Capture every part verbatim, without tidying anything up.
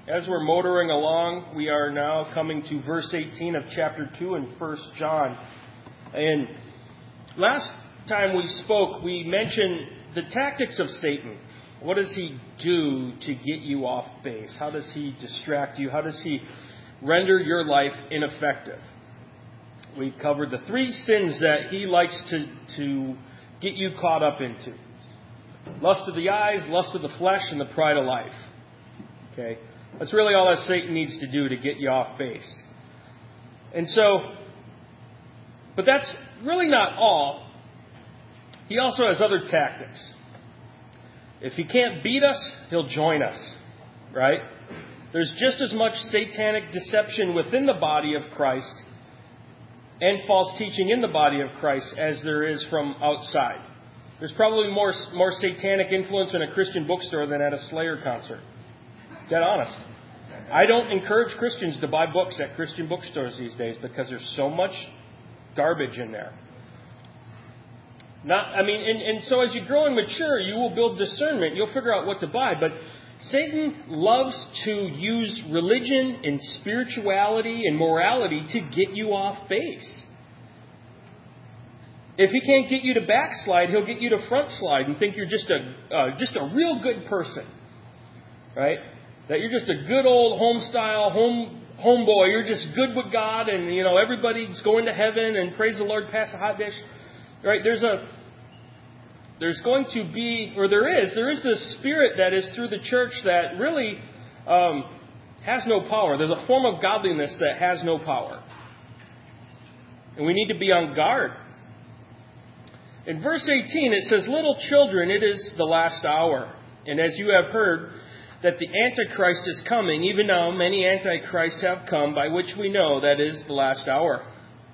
As we're motoring along, we are now coming to verse eighteen of chapter two in First John. And last time we spoke, we mentioned the tactics of Satan. What does he do to get you off base? How does he distract you? How does he render your life ineffective? We covered the three sins that he likes to, to get you caught up into. Lust of the eyes, lust of the flesh, and the pride of life. Okay? That's really all that Satan needs to do to get you off base. And so, but that's really not all. He also has other tactics. If he can't beat us, he'll join us. Right? There's just as much satanic deception within the body of Christ and false teaching in the body of Christ as there is from outside. There's probably more, more satanic influence in a Christian bookstore than at a Slayer concert. Dead honest. I don't encourage Christians to buy books at Christian bookstores these days because there's so much garbage in there. Not, I mean, and, and so as you grow and mature, you will build discernment. You'll figure out what to buy. But Satan loves to use religion and spirituality and morality to get you off base. If he can't get you to backslide, he'll get you to front slide and think you're just a uh, just a real good person, right? That you're just a good old home style home homeboy. You're just good with God, and you know everybody's going to heaven and praise the Lord, pass a hot dish, right? There's a there's going to be, or there is, there is this spirit that is through the church that really um, has no power. There's a form of godliness that has no power, and we need to be on guard. In verse eighteen, it says, "Little children, it is the last hour. And as you have heard that the Antichrist is coming, even now many Antichrists have come, by which we know that is the last hour."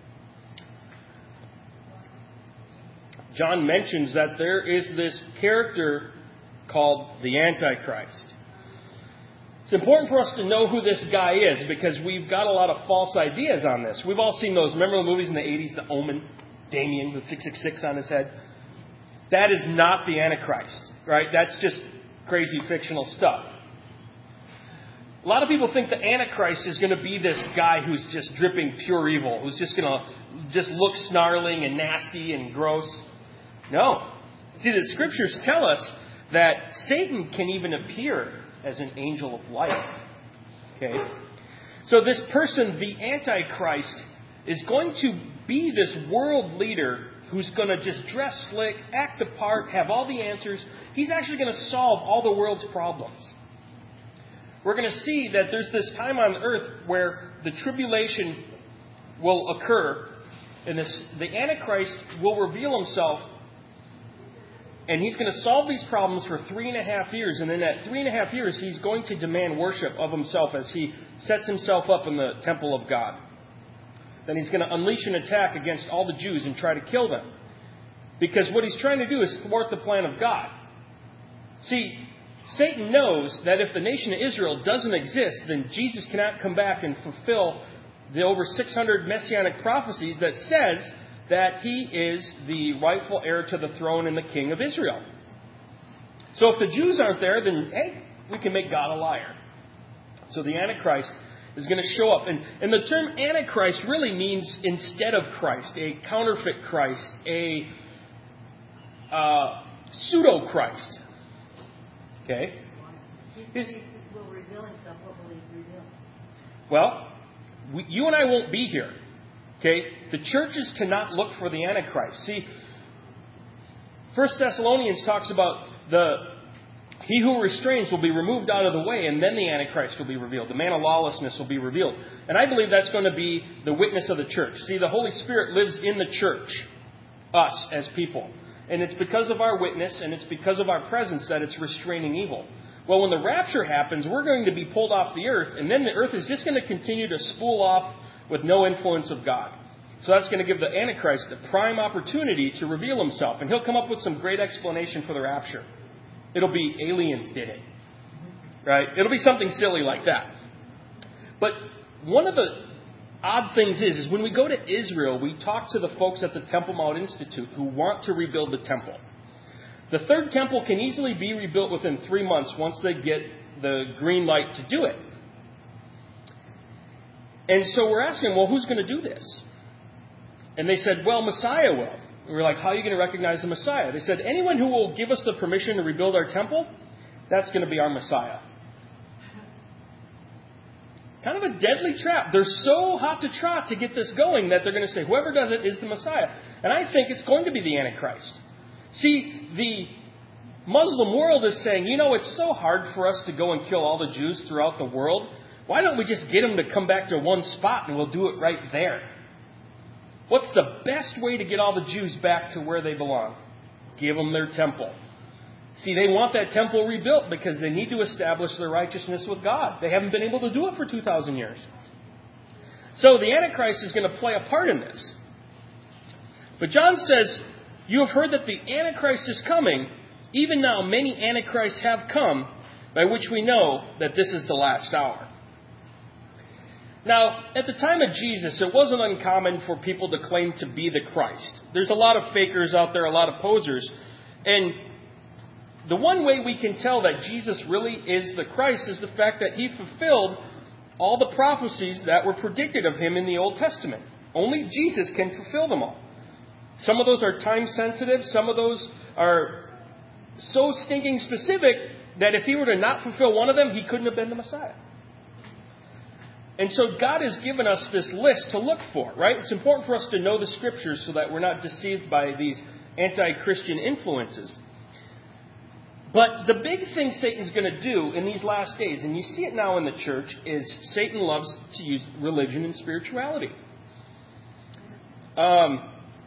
John mentions that there is this character called the Antichrist. It's important for us to know who this guy is because we've got a lot of false ideas on this. We've all seen those memorable movies in the eighties, The Omen. Damien with six six six on his head. That is not the Antichrist, right? That's just crazy fictional stuff. A lot of people think the Antichrist is going to be this guy who's just dripping pure evil, who's just going to just look snarling and nasty and gross. No. See, the scriptures tell us that Satan can even appear as an angel of light. Okay? So this person, the Antichrist, is going to be this world leader who's going to just dress slick, act the part, have all the answers. He's actually going to solve all the world's problems. We're going to see that there's this time on earth where the tribulation will occur, and this, the Antichrist will reveal himself, and he's going to solve these problems for three and a half years. And in that three and a half years, he's going to demand worship of himself as he sets himself up in the temple of God. Then he's going to unleash an attack against all the Jews and try to kill them. Because what he's trying to do is thwart the plan of God. See, Satan knows that if the nation of Israel doesn't exist, then Jesus cannot come back and fulfill the over six hundred messianic prophecies that says that he is the rightful heir to the throne and the king of Israel. So if the Jews aren't there, then, hey, we can make God a liar. So the Antichrist is going to show up. And, and the term Antichrist really means instead of Christ, a counterfeit Christ, a uh, pseudo-Christ. Okay? He will reveal himself. What will he reveal? Well, we, you and I won't be here. Okay? The church is to not look for the Antichrist. See, First Thessalonians talks about the he who restrains will be removed out of the way, and then the Antichrist will be revealed. The man of lawlessness will be revealed. And I believe that's going to be the witness of the church. See, the Holy Spirit lives in the church, us as people. And it's because of our witness, and it's because of our presence that it's restraining evil. Well, when the rapture happens, we're going to be pulled off the earth, and then the earth is just going to continue to spool off with no influence of God. So that's going to give the Antichrist the prime opportunity to reveal himself. And he'll come up with some great explanation for the rapture. It'll be aliens did it. Right? It'll be something silly like that. But one of the odd things is, is when we go to Israel, we talk to the folks at the Temple Mount Institute who want to rebuild the temple. The third temple can easily be rebuilt within three months once they get the green light to do it. And so we're asking, well, who's going to do this? And they said, well, Messiah will. And we're like, how are you going to recognize the Messiah? They said, anyone who will give us the permission to rebuild our temple, that's going to be our Messiah. Kind of a deadly trap. They're so hot to trot to get this going that they're going to say, whoever does it is the Messiah. And I think it's going to be the Antichrist. See, the Muslim world is saying, you know, it's so hard for us to go and kill all the Jews throughout the world. Why don't we just get them to come back to one spot and we'll do it right there? What's the best way to get all the Jews back to where they belong? Give them their temple. See, they want that temple rebuilt because they need to establish their righteousness with God. They haven't been able to do it for two thousand years. So the Antichrist is going to play a part in this. But John says, you have heard that the Antichrist is coming. Even now, many Antichrists have come, by which we know that this is the last hour. Now, at the time of Jesus, it wasn't uncommon for people to claim to be the Christ. There's a lot of fakers out there, a lot of posers. And the one way we can tell that Jesus really is the Christ is the fact that he fulfilled all the prophecies that were predicted of him in the Old Testament. Only Jesus can fulfill them all. Some of those are time sensitive. Some of those are so stinking specific that if he were to not fulfill one of them, he couldn't have been the Messiah. And so God has given us this list to look for, right? It's important for us to know the Scriptures so that we're not deceived by these anti-Christian influences. But the big thing Satan's going to do in these last days, and you see it now in the church, is Satan loves to use religion and spirituality. Um,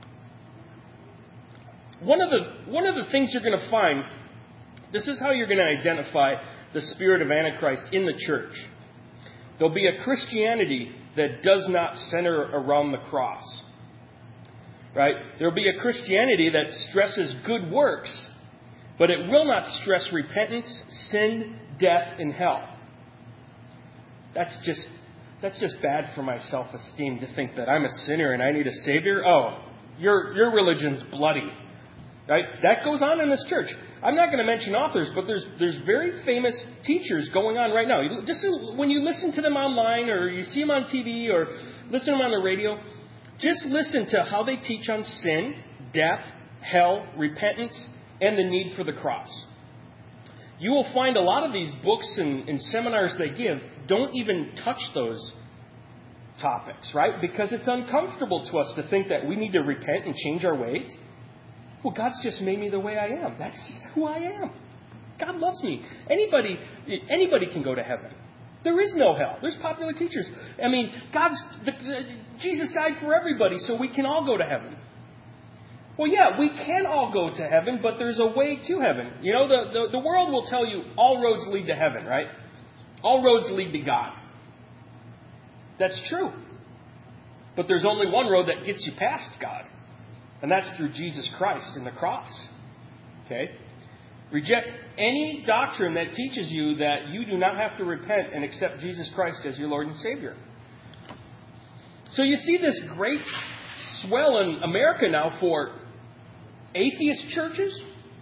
one of the one of the things you're going to find, this is how you're going to identify the spirit of Antichrist in the church. There'll be a Christianity that does not center around the cross. Right? There'll be a Christianity that stresses good works, but it will not stress repentance, sin, death, and hell. That's just that's just bad for my self-esteem to think that I'm a sinner and I need a Savior. Oh, your your religion's bloody. Right? That goes on in this church. I'm not going to mention authors, but there's there's very famous teachers going on right now. Just when you listen to them online or you see them on T V or listen to them on the radio, just listen to how they teach on sin, death, hell, repentance, and the need for the cross. You will find a lot of these books and, and seminars they give don't even touch those topics, right? Because it's uncomfortable to us to think that we need to repent and change our ways. Well, God's just made me the way I am. That's just who I am. God loves me. Anybody, anybody can go to heaven. There is no hell. There's popular teachers. I mean, God's the, the, Jesus died for everybody, so we can all go to heaven. Well, yeah, we can all go to heaven, but there's a way to heaven. You know, the, the, the world will tell you all roads lead to heaven, right? All roads lead to God. That's true. But there's only one road that gets you past God. And that's through Jesus Christ and the cross. Okay? Reject any doctrine that teaches you that you do not have to repent and accept Jesus Christ as your Lord and Savior. So you see this great swell in America now for atheist churches.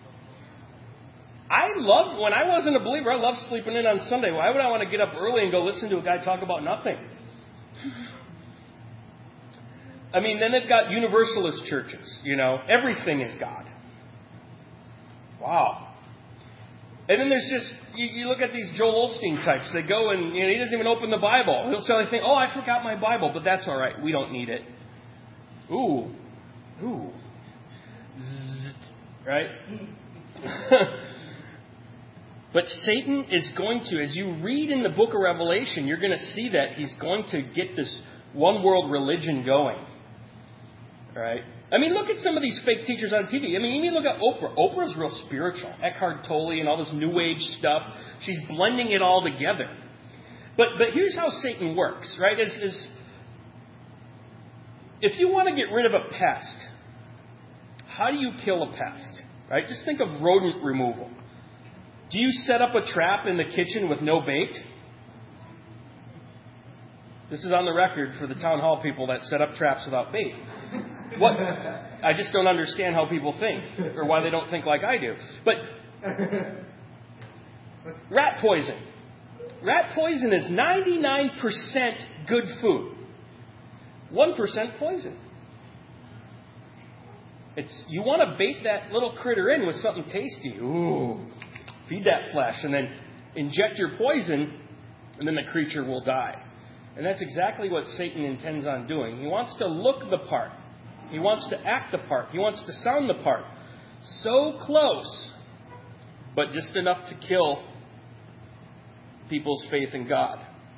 I love, when I wasn't a believer, I loved sleeping in on Sunday. Why would I want to get up early and go listen to a guy talk about nothing? I mean, then they've got universalist churches, you know. Everything is God. Wow. And then there's just, you, you look at these Joel Osteen types. They go and, you know, he doesn't even open the Bible. He'll say, think, oh, I forgot my Bible, but that's all right. We don't need it. Ooh. Ooh. Zzz. Right? But Satan is going to, as you read in the book of Revelation, you're going to see that he's going to get this one world religion going. Right? I mean, look at some of these fake teachers on T V. I mean, even look at Oprah. Oprah's real spiritual. Eckhart Tolle and all this New Age stuff. She's blending it all together. But but here's how Satan works, right? Is, is if you want to get rid of a pest, how do you kill a pest? Right? Just think of rodent removal. Do you set up a trap in the kitchen with no bait? This is on the record for the town hall people that set up traps without bait. What? I just don't understand how people think, or why they don't think like I do. But rat poison. rat poison is ninety-nine percent good food. one percent poison. It's you want to bait that little critter in with something tasty. Ooh, feed that flesh and then inject your poison, and then the creature will die. And that's exactly what Satan intends on doing. He wants to look the part. He wants to act the part. He wants to sound the part. So close, but just enough to kill people's faith in God.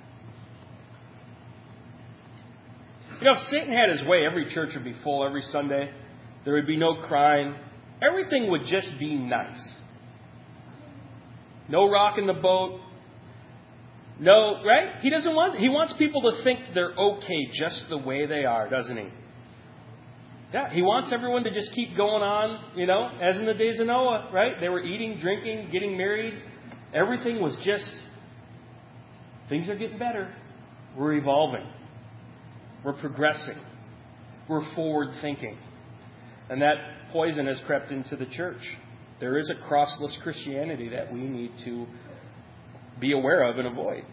You know, if Satan had his way, every church would be full every Sunday. There would be no crime. Everything would just be nice. No rocking the boat. No, right? He doesn't want, he wants people to think they're okay just the way they are, doesn't he? Yeah, he wants everyone to just keep going on, you know, as in the days of Noah, right? They were eating, drinking, getting married. Everything was just, things are getting better. We're evolving. We're progressing. We're forward thinking. And that poison has crept into the church. There is a crossless Christianity that we need to be aware of and avoid.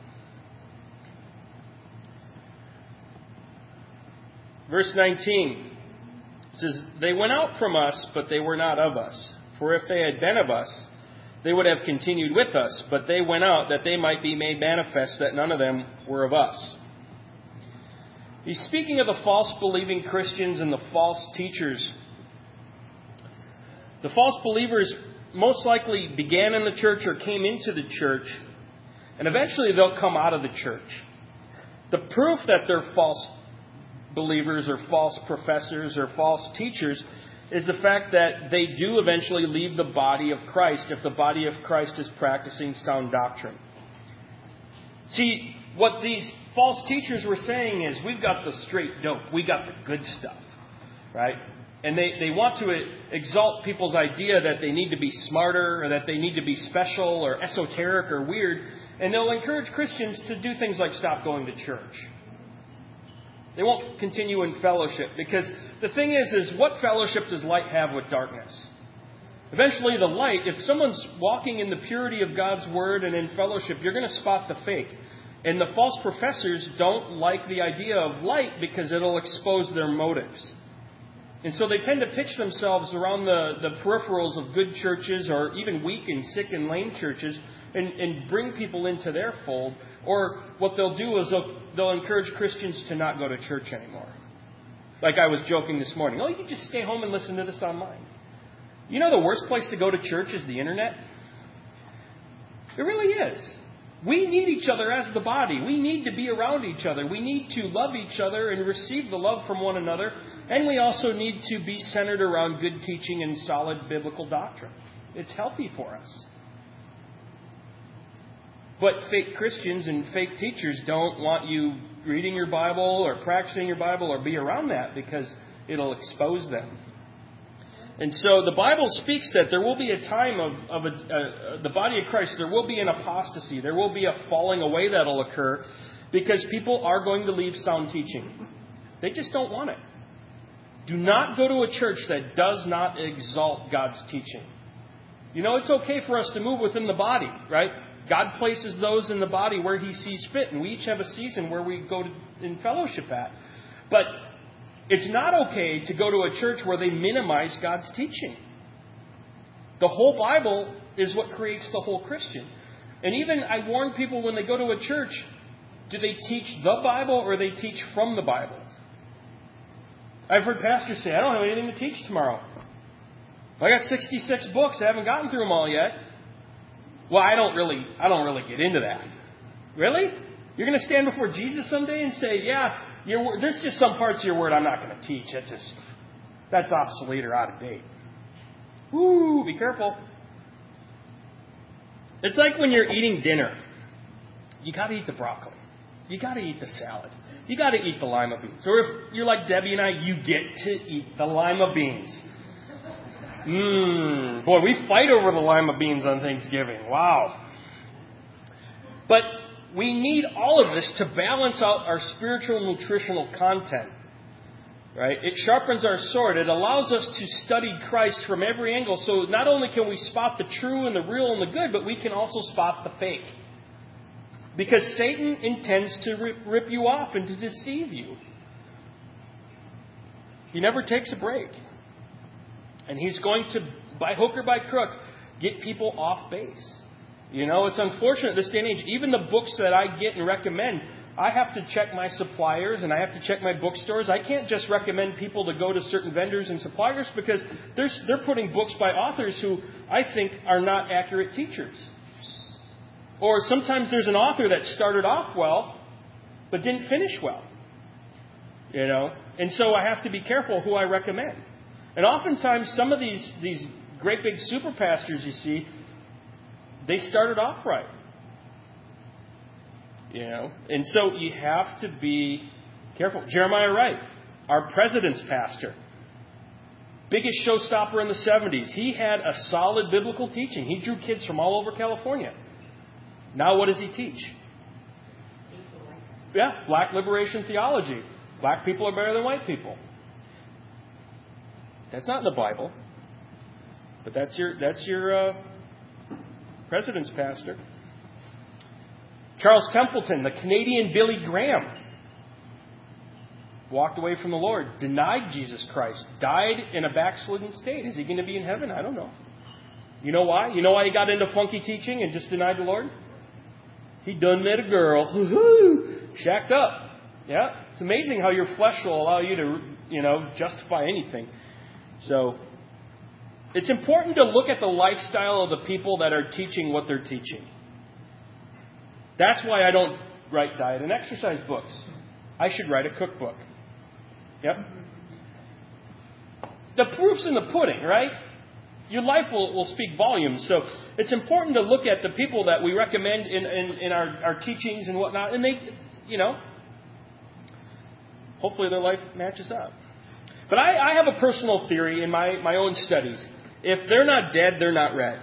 Verse nineteen says, "They went out from us, but they were not of us. For if they had been of us, they would have continued with us. But they went out that they might be made manifest that none of them were of us." He's speaking of the false believing Christians and the false teachers. The false believers most likely began in the church or came into the church, and eventually they'll come out of the church. The proof that they're false believers or false professors or false teachers is the fact that they do eventually leave the body of Christ if the body of Christ is practicing sound doctrine. See, what these false teachers were saying is, we've got the straight dope. We got the good stuff, right? And they, they want to exalt people's idea that they need to be smarter or that they need to be special or esoteric or weird. And they'll encourage Christians to do things like stop going to church. They won't continue in fellowship because the thing is, is what fellowship does light have with darkness? Eventually the light, if someone's walking in the purity of God's Word and in fellowship, you're going to spot the fake. And the false professors don't like the idea of light because it'll expose their motives. And so they tend to pitch themselves around the, the peripherals of good churches or even weak and sick and lame churches and, and bring people into their fold. Or what they'll do is they'll, they'll encourage Christians to not go to church anymore. Like I was joking this morning. Oh, you can just stay home and listen to this online. You know the worst place to go to church is the internet? It really is. We need each other as the body. We need to be around each other. We need to love each other and receive the love from one another. And we also need to be centered around good teaching and solid biblical doctrine. It's healthy for us. But fake Christians and fake teachers don't want you reading your Bible or practicing your Bible or be around that because it'll expose them. And so the Bible speaks that there will be a time of, of a, uh, the body of Christ, there will be an apostasy. There will be a falling away that will occur because people are going to leave sound teaching. They just don't want it. Do not go to a church that does not exalt God's teaching. You know, it's okay for us to move within the body, right? God places those in the body where He sees fit, and we each have a season where we go to, in fellowship at. But it's not okay to go to a church where they minimize God's teaching. The whole Bible is what creates the whole Christian. And even I warn people when they go to a church, do they teach the Bible or they teach from the Bible? I've heard pastors say, I don't have anything to teach tomorrow. I got sixty-six books. I haven't gotten through them all yet. Well, I don't really, I don't really get into that. Really? You're going to stand before Jesus someday and say, yeah, your, there's just some parts of your word I'm not going to teach. That's just, that's obsolete or out of date. Ooh, be careful. It's like when you're eating dinner. You got to eat the broccoli. You got to eat the salad. You got to eat the lima beans. Or if you're like Debbie and I, you get to eat the lima beans. Mmm. Boy, we fight over the lima beans on Thanksgiving. Wow. But we need all of this to balance out our spiritual nutritional content. Right? It sharpens our sword. It allows us to study Christ from every angle. So not only can we spot the true and the real and the good, but we can also spot the fake. Because Satan intends to rip, rip you off and to deceive you. He never takes a break. And he's going to, by hook or by crook, get people off base. You know, it's unfortunate this day and age. Even the books that I get and recommend, I have to check my suppliers and I have to check my bookstores. I can't just recommend people to go to certain vendors and suppliers because they're, they're putting books by authors who I think are not accurate teachers. Or sometimes there's an author that started off well, but didn't finish well. You know? And so I have to be careful who I recommend. And oftentimes some of these, these great big super pastors you see, they started off right. You know? And so you have to be careful. Jeremiah Wright, our president's pastor, biggest showstopper in the seventies. He had a solid biblical teaching. He drew kids from all over California. Now what does he teach? Yeah, black liberation theology. Black people are better than white people. That's not in the Bible. But that's your that's your uh, president's pastor. Charles Templeton, the Canadian Billy Graham, walked away from the Lord, denied Jesus Christ, died in a backslidden state. Is he going to be in heaven? I don't know. You know why? You know why he got into funky teaching and just denied the Lord? He done met a girl. Woo-hoo! Shacked up. Yeah. It's amazing how your flesh will allow you to, you know, justify anything. So, it's important to look at the lifestyle of the people that are teaching what they're teaching. That's why I don't write diet and exercise books. I should write a cookbook. Yep. The proof's in the pudding, right? Your life will, will speak volumes. So it's important to look at the people that we recommend in, in, in our, our teachings and whatnot. And they, you know, hopefully their life matches up. But I, I have a personal theory in my, my own studies. If they're not dead, they're not read.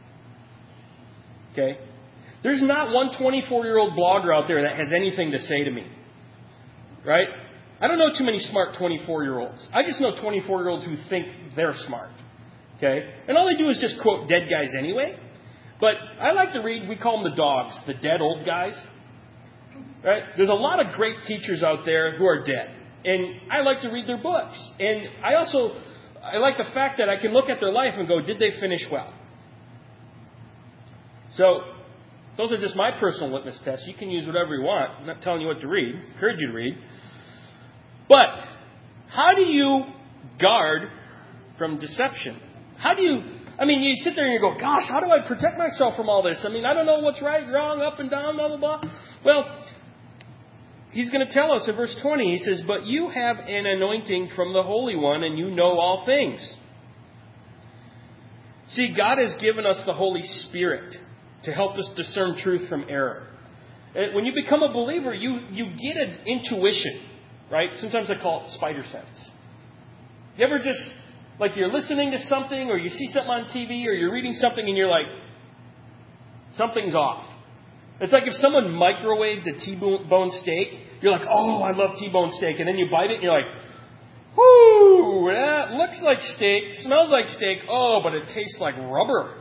Okay? There's not one twenty-four-year-old blogger out there that has anything to say to me. Right? I don't know too many smart twenty-four-year-olds. I just know twenty-four-year-olds who think they're smart. Okay? And all they do is just quote dead guys anyway. But I like to read, we call them the dogs, the dead old guys. Right? There's a lot of great teachers out there who are dead. And I like to read their books. And I also, I like the fact that I can look at their life and go, did they finish well? So, those are just my personal litmus tests. You can use whatever you want. I'm not telling you what to read. I encourage you to read. But, how do you guard from deception? How do you, I mean, you sit there and you go, gosh, how do I protect myself from all this? I mean, I don't know what's right, wrong, up and down, blah, blah, blah. Well, he's going to tell us in verse twenty, he says, but you have an anointing from the Holy One and you know all things. See, God has given us the Holy Spirit to help us discern truth from error. And when you become a believer, you, you get an intuition, right? Sometimes I call it spider sense. You ever just, like you're listening to something or you see something on T V or you're reading something and you're like, something's off. It's like if someone microwaved a T-bone steak, you're like, oh, I love T-bone steak. And then you bite it and you're like, whoo, that looks like steak, smells like steak, oh, but it tastes like rubber.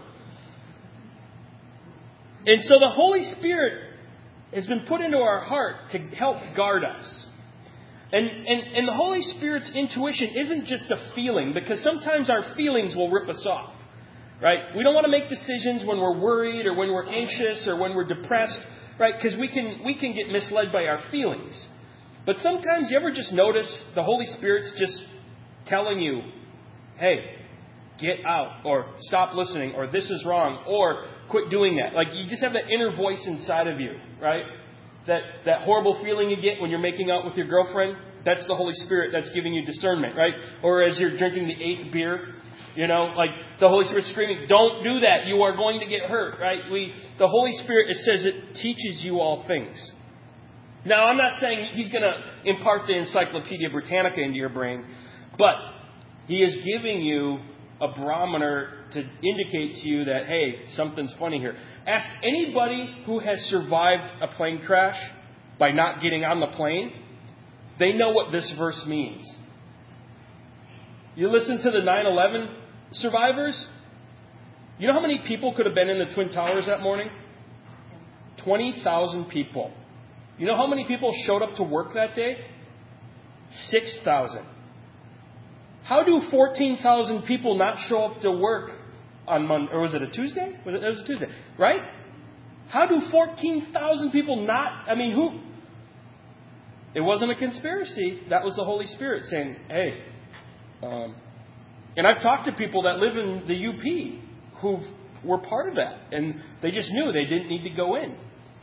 And so the Holy Spirit has been put into our heart to help guard us. And, and, and the Holy Spirit's intuition isn't just a feeling, because sometimes our feelings will rip us off. Right? We don't want to make decisions when we're worried or when we're anxious or when we're depressed, right? Because we can we can get misled by our feelings. But sometimes you ever just notice the Holy Spirit's just telling you, hey, get out, or stop listening, or this is wrong, or quit doing that. Like you just have that inner voice inside of you, right? That that horrible feeling you get when you're making out with your girlfriend, that's the Holy Spirit that's giving you discernment, right? Or as you're drinking the eighth beer, you know, like the Holy Spirit screaming, don't do that. You are going to get hurt, right? We, the Holy Spirit, it says it teaches you all things. Now, I'm not saying He's going to impart the Encyclopedia Britannica into your brain, but He is giving you a barometer to indicate to you that, hey, something's funny here. Ask anybody who has survived a plane crash by not getting on the plane. They know what this verse means. You listen to the nine eleven survivors. You know how many people could have been in the Twin Towers that morning? twenty thousand people. You know how many people showed up to work that day? six thousand. How do fourteen thousand people not show up to work on Monday? Or was it a Tuesday? Was it, it was a Tuesday, right? How do fourteen thousand people not... I mean, who... It wasn't a conspiracy. That was the Holy Spirit saying, hey... Um, and I've talked to people that live in the U P who were part of that. And they just knew they didn't need to go in.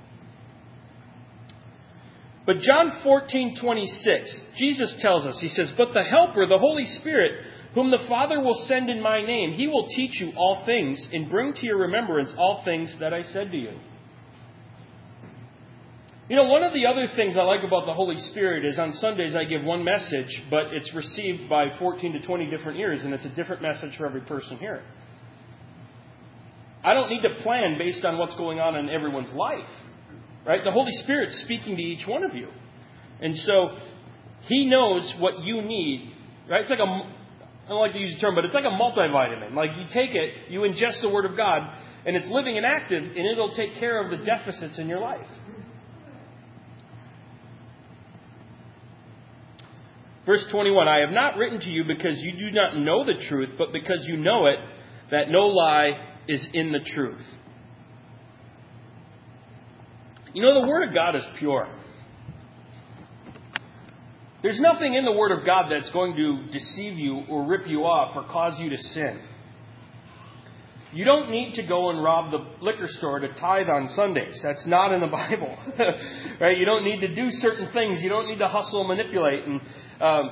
But John fourteen twenty-six, Jesus tells us, He says, "But the Helper, the Holy Spirit, whom the Father will send in my name, He will teach you all things and bring to your remembrance all things that I said to you." You know, one of the other things I like about the Holy Spirit is on Sundays I give one message, but it's received by fourteen to twenty different ears, and it's a different message for every person here. I don't need to plan based on what's going on in everyone's life. Right? The Holy Spirit's speaking to each one of you. And so He knows what you need. Right? It's like a, I don't like to use the term, but it's like a multivitamin. Like you take it, you ingest the Word of God, and it's living and active, and it'll take care of the deficits in your life. Verse twenty-one, "I have not written to you because you do not know the truth, but because you know it, that no lie is in the truth." You know, the Word of God is pure. There's nothing in the Word of God that's going to deceive you or rip you off or cause you to sin. You don't need to go and rob the liquor store to tithe on Sundays. That's not in the Bible. Right? You don't need to do certain things. You don't need to hustle and manipulate. And um,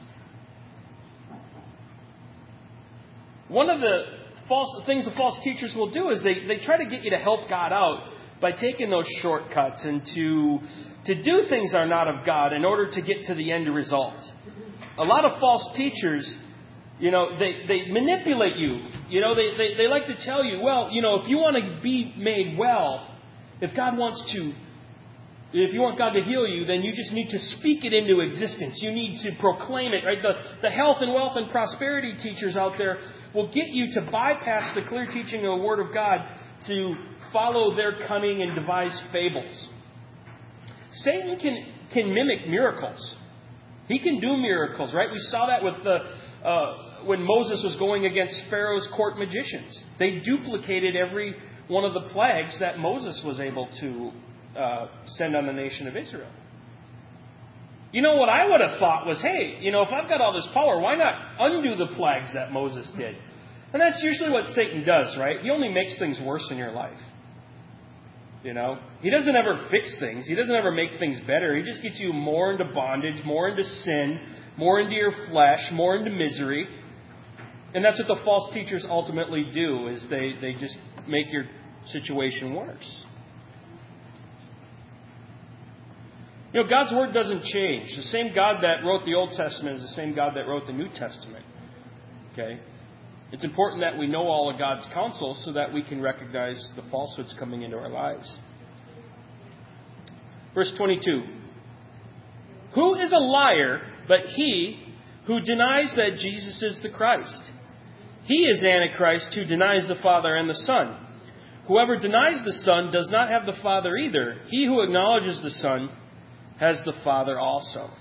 one of the false things the false teachers will do is they, they try to get you to help God out by taking those shortcuts and to, to do things that are not of God in order to get to the end result. A lot of false teachers, you know, they, they manipulate you. You know, they, they, they like to tell you, well, you know, if you want to be made well, if God wants to, if you want God to heal you, then you just need to speak it into existence. You need to proclaim it, right? The, the health and wealth and prosperity teachers out there will get you to bypass the clear teaching of the Word of God to follow their cunning and devised fables. Satan can, can mimic miracles. He can do miracles, right? We saw that with the uh, when Moses was going against Pharaoh's court magicians. They duplicated every one of the plagues that Moses was able to uh, send on the nation of Israel. You know, what I would have thought was, hey, you know, if I've got all this power, why not undo the plagues that Moses did? And that's usually what Satan does, right? He only makes things worse in your life. You know, he doesn't ever fix things. He doesn't ever make things better. He just gets you more into bondage, more into sin, more into your flesh, more into misery. And that's what the false teachers ultimately do, is they, they just make your situation worse. You know, God's Word doesn't change. The same God that wrote the Old Testament is the same God that wrote the New Testament. Okay? It's important that we know all of God's counsel so that we can recognize the falsehoods coming into our lives. Verse twenty-two. "Who is a liar but he who denies that Jesus is the Christ? He is Antichrist who denies the Father and the Son. Whoever denies the Son does not have the Father either. He who acknowledges the Son has the Father also."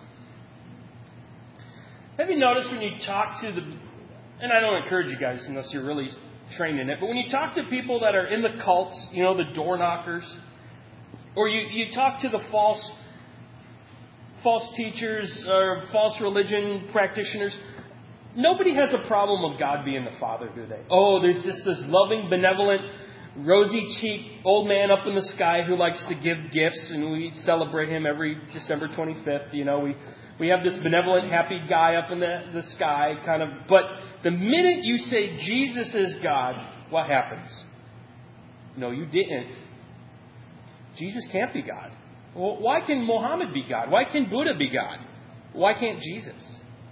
Have you noticed when you talk to the... And I don't encourage you guys unless you're really trained in it. But when you talk to people that are in the cults, you know, the door knockers, or you, you talk to the false false teachers or false religion practitioners, nobody has a problem of God being the Father, do they? Oh, there's just this loving, benevolent, rosy-cheeked old man up in the sky who likes to give gifts, and we celebrate him every December twenty-fifth. You know, we... We have this benevolent, happy guy up in the, the sky, kind of. But the minute you say Jesus is God, what happens? No, you didn't. Jesus can't be God. Well, why can Muhammad be God? Why can Buddha be God? Why can't Jesus?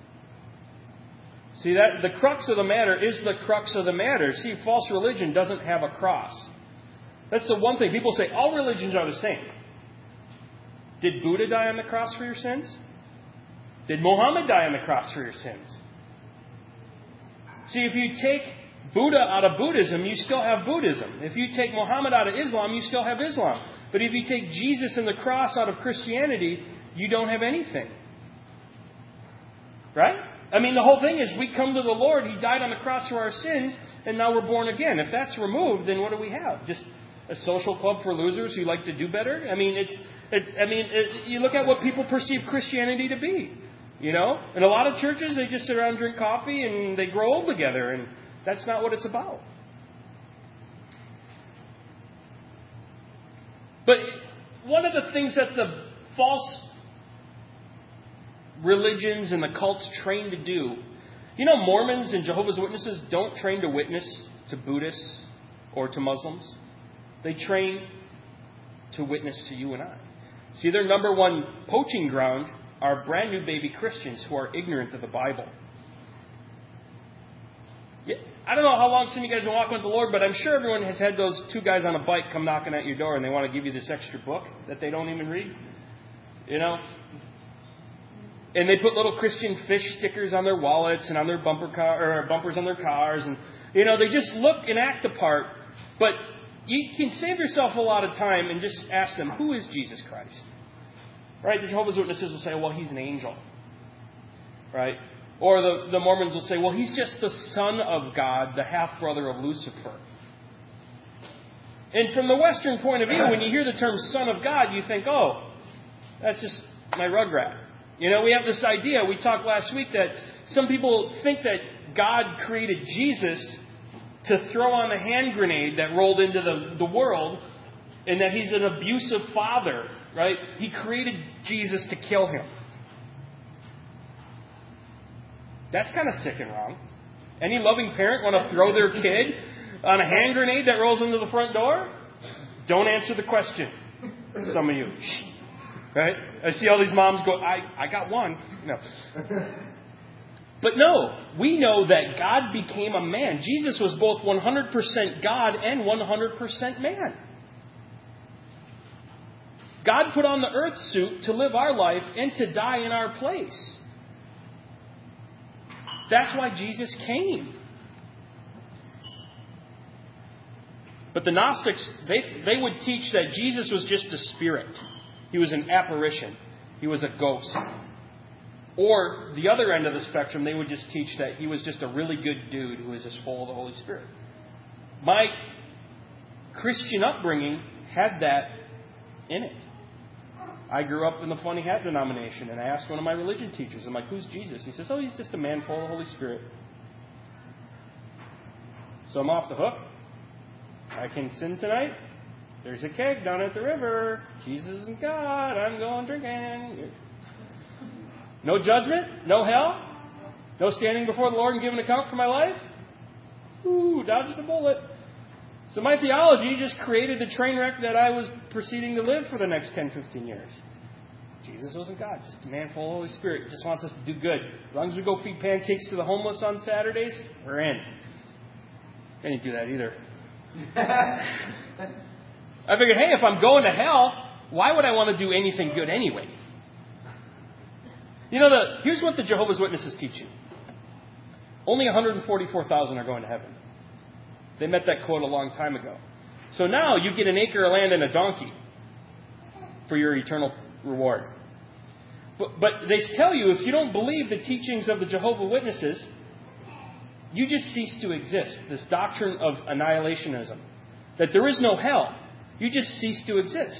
See, that the crux of the matter is the crux of the matter. See, false religion doesn't have a cross. That's the one thing. People say all religions are the same. Did Buddha die on the cross for your sins? Did Muhammad die on the cross for your sins? See, if you take Buddha out of Buddhism, you still have Buddhism. If you take Muhammad out of Islam, you still have Islam. But if you take Jesus and the cross out of Christianity, you don't have anything. Right? I mean, the whole thing is we come to the Lord, He died on the cross for our sins, and now we're born again. If that's removed, then what do we have? Just a social club for losers who like to do better? I mean, it's. It, I mean, it, you look at what people perceive Christianity to be. You know? In a lot of churches, they just sit around and drink coffee and they grow old together, and that's not what it's about. But one of the things that the false religions and the cults train to do, you know, Mormons and Jehovah's Witnesses don't train to witness to Buddhists or to Muslims. They train to witness to you and I. See, their number one poaching ground are brand new baby Christians who are ignorant of the Bible. Yeah, I don't know how long some of you guys have been walking with the Lord, but I'm sure everyone has had those two guys on a bike come knocking at your door and they want to give you this extra book that they don't even read. You know? And they put little Christian fish stickers on their wallets and on their bumper car or bumpers on their cars, and you know, they just look and act the part. But you can save yourself a lot of time and just ask them, who is Jesus Christ? Right? The Jehovah's Witnesses will say, well, He's an angel. Right? Or the, the Mormons will say, well, He's just the Son of God, the half-brother of Lucifer. And from the Western point of view, when you hear the term Son of God, you think, oh, that's just my rugrat. You know, we have this idea, we talked last week, that some people think that God created Jesus to throw on the hand grenade that rolled into the, the world, and that He's an abusive father, right? He created Jesus to kill Him. That's kind of sick and wrong. Any loving parent want to throw their kid on a hand grenade that rolls into the front door? Don't answer the question. Some of you. Right? I see all these moms go, I, I got one. No. But no, we know that God became a man. Jesus was both one hundred percent God and one hundred percent man. God put on the earth suit to live our life and to die in our place. That's why Jesus came. But the Gnostics, they, they would teach that Jesus was just a spirit. He was an apparition. He was a ghost. Or the other end of the spectrum, they would just teach that He was just a really good dude who was just full of the Holy Spirit. My Christian upbringing had that in it. I grew up in the Funny Hat denomination, and I asked one of my religion teachers, I'm like, who's Jesus? He says, oh, He's just a man full of the Holy Spirit. So I'm off the hook. I can sin tonight. There's a keg down at the river. Jesus isn't God. I'm going drinking. No judgment? No hell? No standing before the Lord and giving account for my life? Ooh, dodged the bullet. So my theology just created the train wreck that I was proceeding to live for the next ten, fifteen years. Jesus wasn't God, just a man full of the Holy Spirit. He just wants us to do good. As long as we go feed pancakes to the homeless on Saturdays, we're in. I didn't do that either. I figured, hey, if I'm going to hell, why would I want to do anything good anyway? You know, the, here's what the Jehovah's Witnesses teach you. Only one hundred forty-four thousand are going to heaven. They met that quote a long time ago. So now you get an acre of land and a donkey for your eternal reward. But, but they tell you, if you don't believe the teachings of the Jehovah's Witnesses, you just cease to exist. This doctrine of annihilationism. That there is no hell. You just cease to exist.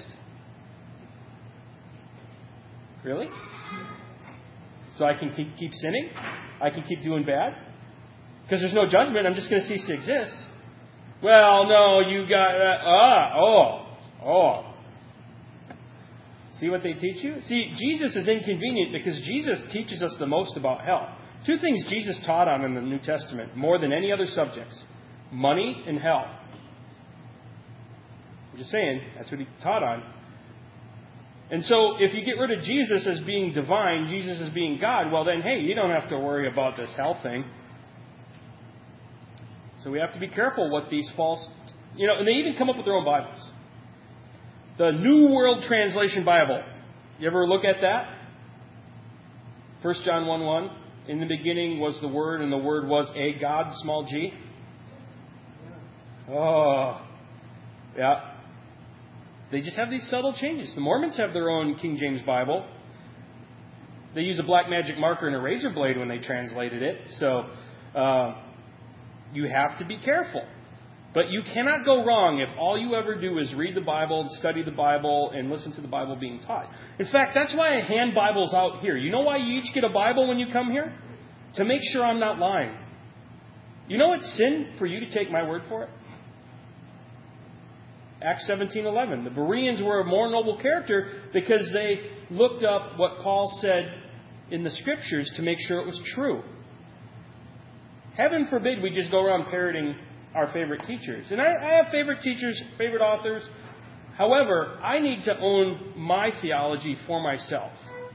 Really? So I can keep, keep sinning? I can keep doing bad? Because there's no judgment, I'm just going to cease to exist. Well, no, you got... Uh, ah, oh, oh. See what they teach you? See, Jesus is inconvenient because Jesus teaches us the most about hell. Two things Jesus taught on in the New Testament, more than any other subjects. Money and hell. I'm just saying, that's what He taught on. And so, if you get rid of Jesus as being divine, Jesus as being God, well then, hey, you don't have to worry about this hell thing. So we have to be careful what these false... You know, and they even come up with their own Bibles. The New World Translation Bible. You ever look at that? First John one one. In the beginning was the Word, and the Word was a God, small g. Oh. Yeah. They just have these subtle changes. The Mormons have their own King James Bible. They use a black magic marker and a razor blade when they translated it. So uh, you have to be careful. But you cannot go wrong if all you ever do is read the Bible and study the Bible and listen to the Bible being taught. In fact, that's why I hand Bibles out here. You know why you each get a Bible when you come here? To make sure I'm not lying. You know it's sin for you to take my word for it? Acts seventeen eleven. The Bereans were a more noble character because they looked up what Paul said in the Scriptures to make sure it was true. Heaven forbid we just go around parroting our favorite teachers. And I, I have favorite teachers, favorite authors. However, I need to own my theology for myself.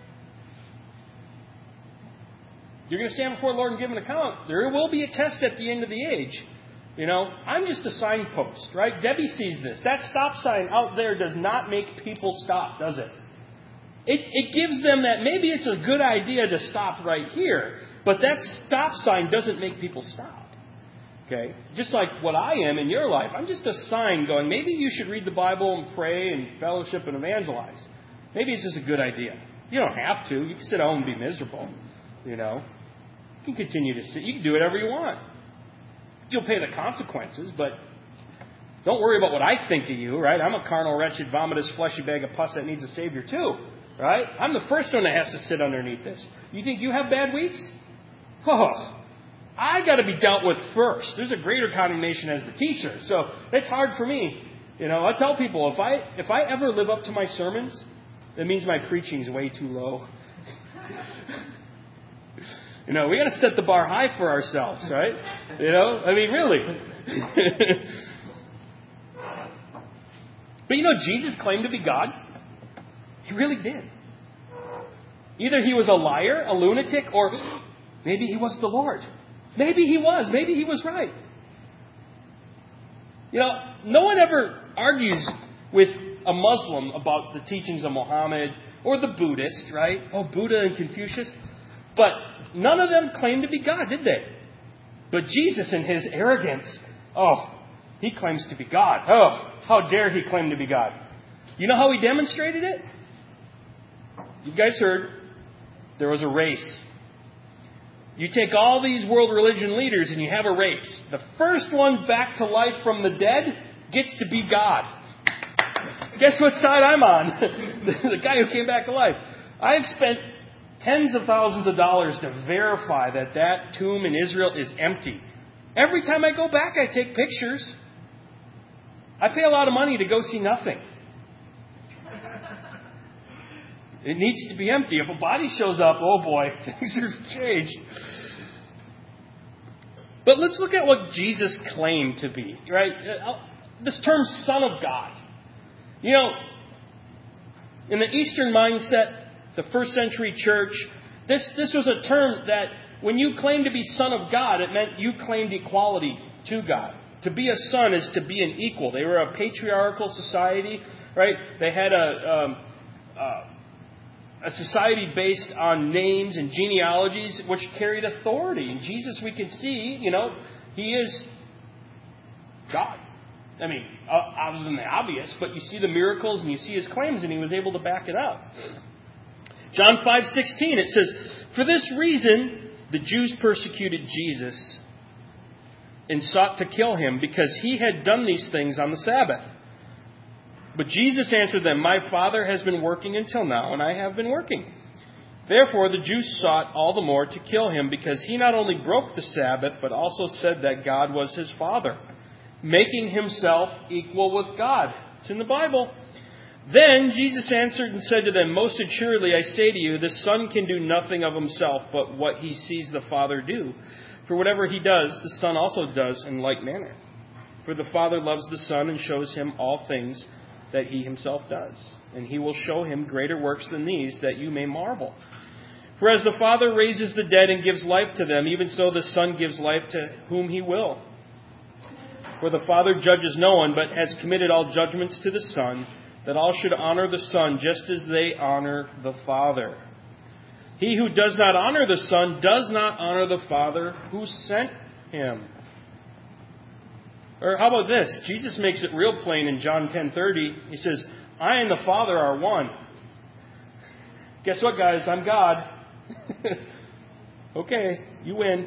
You're going to stand before the Lord and give an account. There will be a test at the end of the age. You know, I'm just a signpost, right? Debbie sees this. That stop sign out there does not make people stop, does it? It, it gives them that maybe it's a good idea to stop right here, but that stop sign doesn't make people stop. Okay? Just like what I am in your life. I'm just a sign going, maybe you should read the Bible and pray and fellowship and evangelize. Maybe it's just a good idea. You don't have to. You can sit home and be miserable. You know? You can continue to sit. You can do whatever you want. You'll pay the consequences, but don't worry about what I think of you, right? I'm a carnal, wretched, vomitous, fleshy bag of pus that needs a Savior too, right? I'm the first one that has to sit underneath this. You think you have bad weeks? Oh, I got to be dealt with first. There's a greater condemnation as the teacher, so it's hard for me. You know, I tell people, if I if I ever live up to my sermons, that means my preaching's way too low. You know, we got to set the bar high for ourselves, right? You know, I mean, really. But you know, Jesus claimed to be God. He really did. Either he was a liar, a lunatic, or maybe he was the Lord. Maybe he was. Maybe he was right. You know, no one ever argues with a Muslim about the teachings of Muhammad or the Buddhist, right? Oh, Buddha and Confucius. But none of them claimed to be God, did they? But Jesus, in his arrogance, oh, he claims to be God. Oh, how dare he claim to be God? You know how he demonstrated it? You guys heard there was a race. You take all these world religion leaders and you have a race. The first one back to life from the dead gets to be God. Guess what side I'm on? The guy who came back to life. I've spent tens of thousands of dollars to verify that that tomb in Israel is empty. Every time I go back, I take pictures. I pay a lot of money to go see nothing. It needs to be empty. If a body shows up, oh boy, things have changed. But let's look at what Jesus claimed to be, right? This term, Son of God. You know, in the Eastern mindset, the first century church, this, this was a term that when you claimed to be Son of God, it meant you claimed equality to God. To be a son is to be an equal. They were a patriarchal society, right? They had a... Um, uh, A society based on names and genealogies which carried authority. And Jesus, we can see, you know, he is God. I mean, uh, other than the obvious, but you see the miracles and you see his claims, and he was able to back it up. John five sixteen, it says, "For this reason the Jews persecuted Jesus and sought to kill him, because he had done these things on the Sabbath. But Jesus answered them, 'My Father has been working until now, and I have been working.' Therefore the Jews sought all the more to kill him, because he not only broke the Sabbath, but also said that God was his Father, making himself equal with God." It's in the Bible. "Then Jesus answered and said to them, 'Most assuredly I say to you, the Son can do nothing of himself but what he sees the Father do. For whatever he does, the Son also does in like manner. For the Father loves the Son and shows him all things that he himself does. And he will show him greater works than these, that you may marvel. For as the Father raises the dead and gives life to them, even so the Son gives life to whom he will. For the Father judges no one, but has committed all judgments to the Son, that all should honor the Son just as they honor the Father. He who does not honor the Son does not honor the Father who sent him." Or how about this? Jesus makes it real plain in John ten thirty. He says, I and the Father are one. Guess what, guys? I'm God. Okay, you win.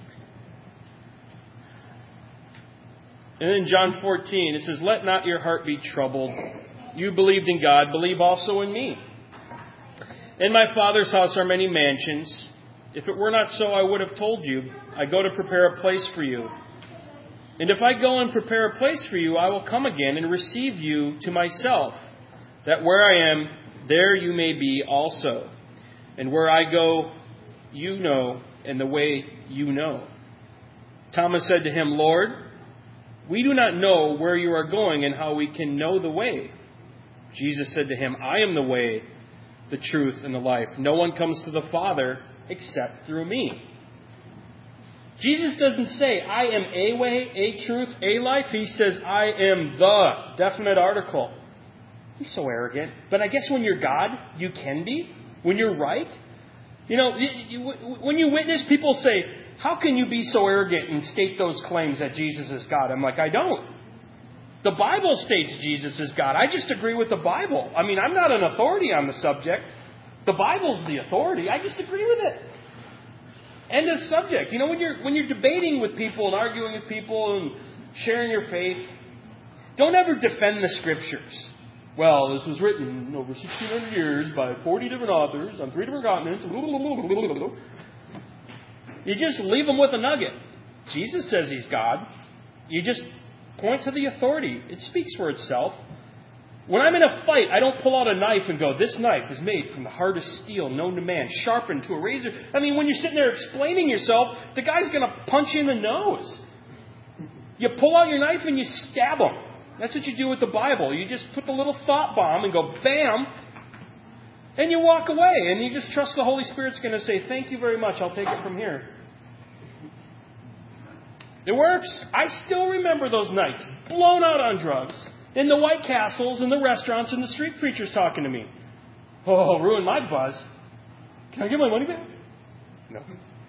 And then John fourteen, it says, let not your heart be troubled. You believed in God, believe also in me. In my Father's house are many mansions. If it were not so, I would have told you. I go to prepare a place for you. And if I go and prepare a place for you, I will come again and receive you to myself, that where I am, there you may be also. And where I go, you know, and the way you know. Thomas said to him, Lord, we do not know where you are going and how we can know the way. Jesus said to him, I am the way, the truth, and the life. No one comes to the Father except through me. Jesus doesn't say, I am a way, a truth, a life. He says, I am the definite article. He's so arrogant. But I guess when you're God, you can be. When you're right. You know, you, you, when you witness, people say, how can you be so arrogant and state those claims that Jesus is God? I'm like, I don't. The Bible states Jesus is God. I just agree with the Bible. I mean, I'm not an authority on the subject. The Bible's the authority. I just agree with it. End of subject. You know, when you're when you're debating with people and arguing with people and sharing your faith, don't ever defend the Scriptures. Well, this was written over sixteen hundred years by forty different authors on three different continents. You just leave them with a nugget. Jesus says He's God. You just point to the authority. It speaks for itself. When I'm in a fight, I don't pull out a knife and go, this knife is made from the hardest steel known to man, sharpened to a razor. I mean, when you're sitting there explaining yourself, the guy's going to punch you in the nose. You pull out your knife and you stab him. That's what you do with the Bible. You just put the little thought bomb and go, bam, and you walk away. And you just trust the Holy Spirit's going to say, thank you very much. I'll take it from here. It works. I still remember those nights, blown out on drugs, in the White Castles, in the restaurants, and the street preachers talking to me. Oh, ruined my buzz. Can I get my money back? No.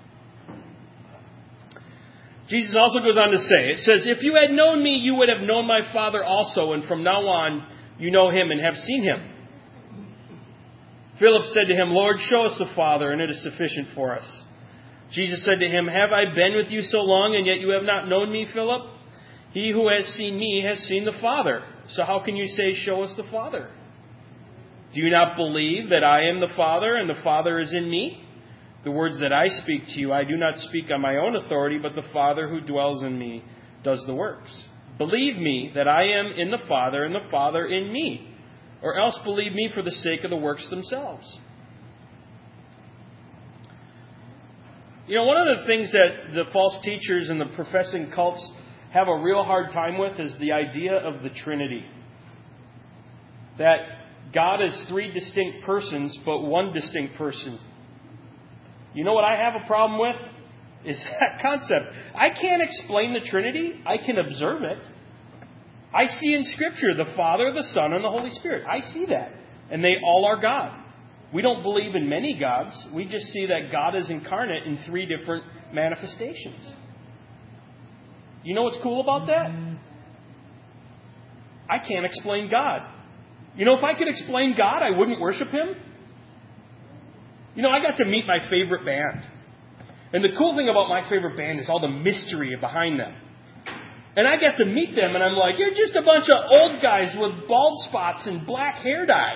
Jesus also goes on to say, it says, if you had known me, you would have known my Father also, and from now on you know Him and have seen Him. Philip said to Him, Lord, show us the Father, and it is sufficient for us. Jesus said to him, have I been with you so long, and yet you have not known me, Philip? He who has seen me has seen the Father. So how can you say, show us the Father? Do you not believe that I am the Father, and the Father is in me? The words that I speak to you, I do not speak on my own authority, but the Father who dwells in me does the works. Believe me that I am in the Father, and the Father in me. Or else believe me for the sake of the works themselves. You know, one of the things that the false teachers and the professing cults have a real hard time with is the idea of the Trinity. That God is three distinct persons, but one distinct person. You know what I have a problem with? Is that concept. I can't explain the Trinity. I can observe it. I see in Scripture the Father, the Son, and the Holy Spirit. I see that. And they all are God. We don't believe in many gods. We just see that God is incarnate in three different manifestations. You know what's cool about that? I can't explain God. You know, if I could explain God, I wouldn't worship Him. You know, I got to meet my favorite band. And the cool thing about my favorite band is all the mystery behind them. And I got to meet them, and I'm like, you're just a bunch of old guys with bald spots and black hair dye.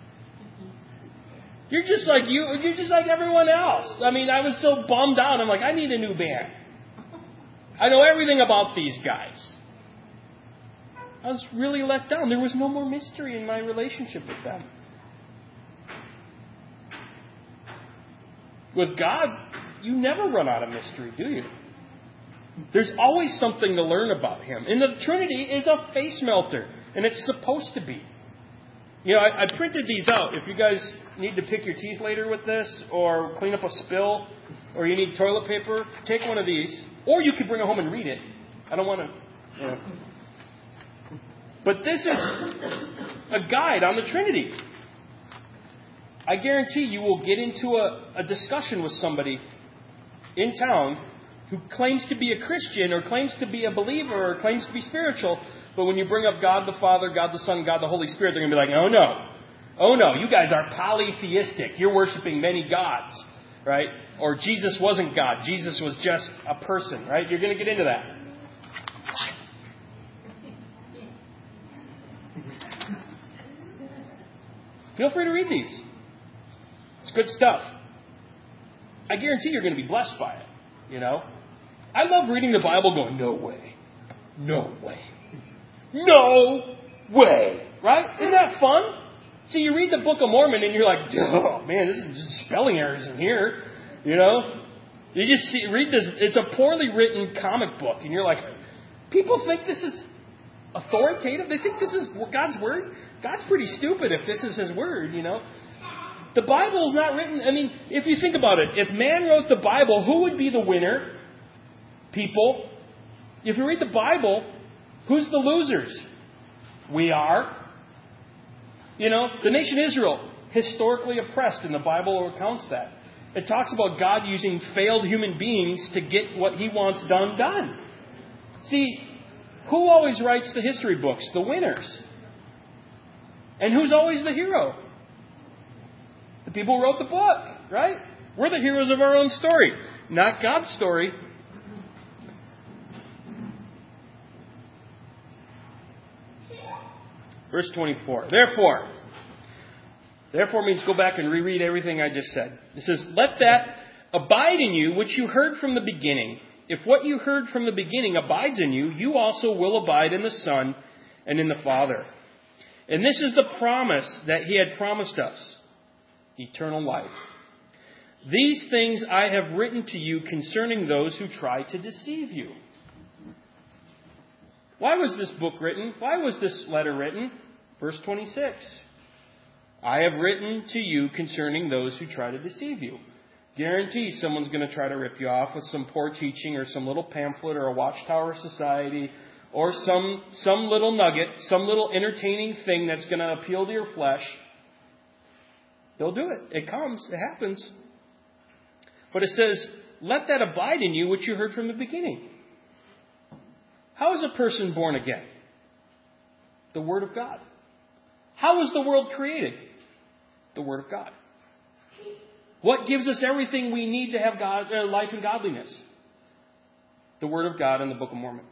You're just like you. You're just like everyone else. I mean, I was so bummed out. I'm like, I need a new band. I know everything about these guys. I was really let down. There was no more mystery in my relationship with them. With God, you never run out of mystery, do you? There's always something to learn about Him. And the Trinity is a face melter. And it's supposed to be. You know, I, I printed these out. If you guys need to pick your teeth later with this, or clean up a spill, or you need toilet paper, take one of these. Or you could bring it home and read it. I don't want to, you know. But this is a guide on the Trinity. I guarantee you will get into a, a discussion with somebody in town who claims to be a Christian or claims to be a believer or claims to be spiritual, but when you bring up God the Father, God the Son, God the Holy Spirit, they're going to be like, oh no, oh no, you guys are polytheistic. You're worshiping many gods, right? Or Jesus wasn't God. Jesus was just a person, right? You're going to get into that. Feel free to read these. It's good stuff. I guarantee you're going to be blessed by it. You know? I love reading the Bible going, no way. No way. No way. Right? Isn't that fun? See, you read the Book of Mormon and you're like, oh, man, this is just spelling errors in here. You know? You just see, read this. It's a poorly written comic book. And you're like, people think this is authoritative? They think this is God's Word? God's pretty stupid if this is His Word, you know? The Bible is not written... I mean, if you think about it, if man wrote the Bible, who would be the winner? People. If you read the Bible, who's the losers? We are. You know, the nation Israel, historically oppressed, and the Bible recounts that. It talks about God using failed human beings to get what He wants done, done. See, who always writes the history books? The winners. And who's always the hero? The people who wrote the book, right? We're the heroes of our own story, not God's story. Verse twenty-four. Therefore. Therefore means go back and reread everything I just said. It says, let that abide in you which you heard from the beginning. If what you heard from the beginning abides in you, you also will abide in the Son and in the Father. And this is the promise that He had promised us. Eternal life. These things I have written to you concerning those who try to deceive you. Why was this book written? Why was this letter written? Verse twenty-six. I have written to you concerning those who try to deceive you. Guarantee someone's going to try to rip you off with some poor teaching or some little pamphlet or a Watchtower Society or some, some little nugget, some little entertaining thing that's going to appeal to your flesh. They'll do it. It comes. It happens. But it says, let that abide in you which you heard from the beginning. How is a person born again? The Word of God. How is the world created? The Word of God. What gives us everything we need to have God, uh, life and godliness? The Word of God and the Book of Mormon.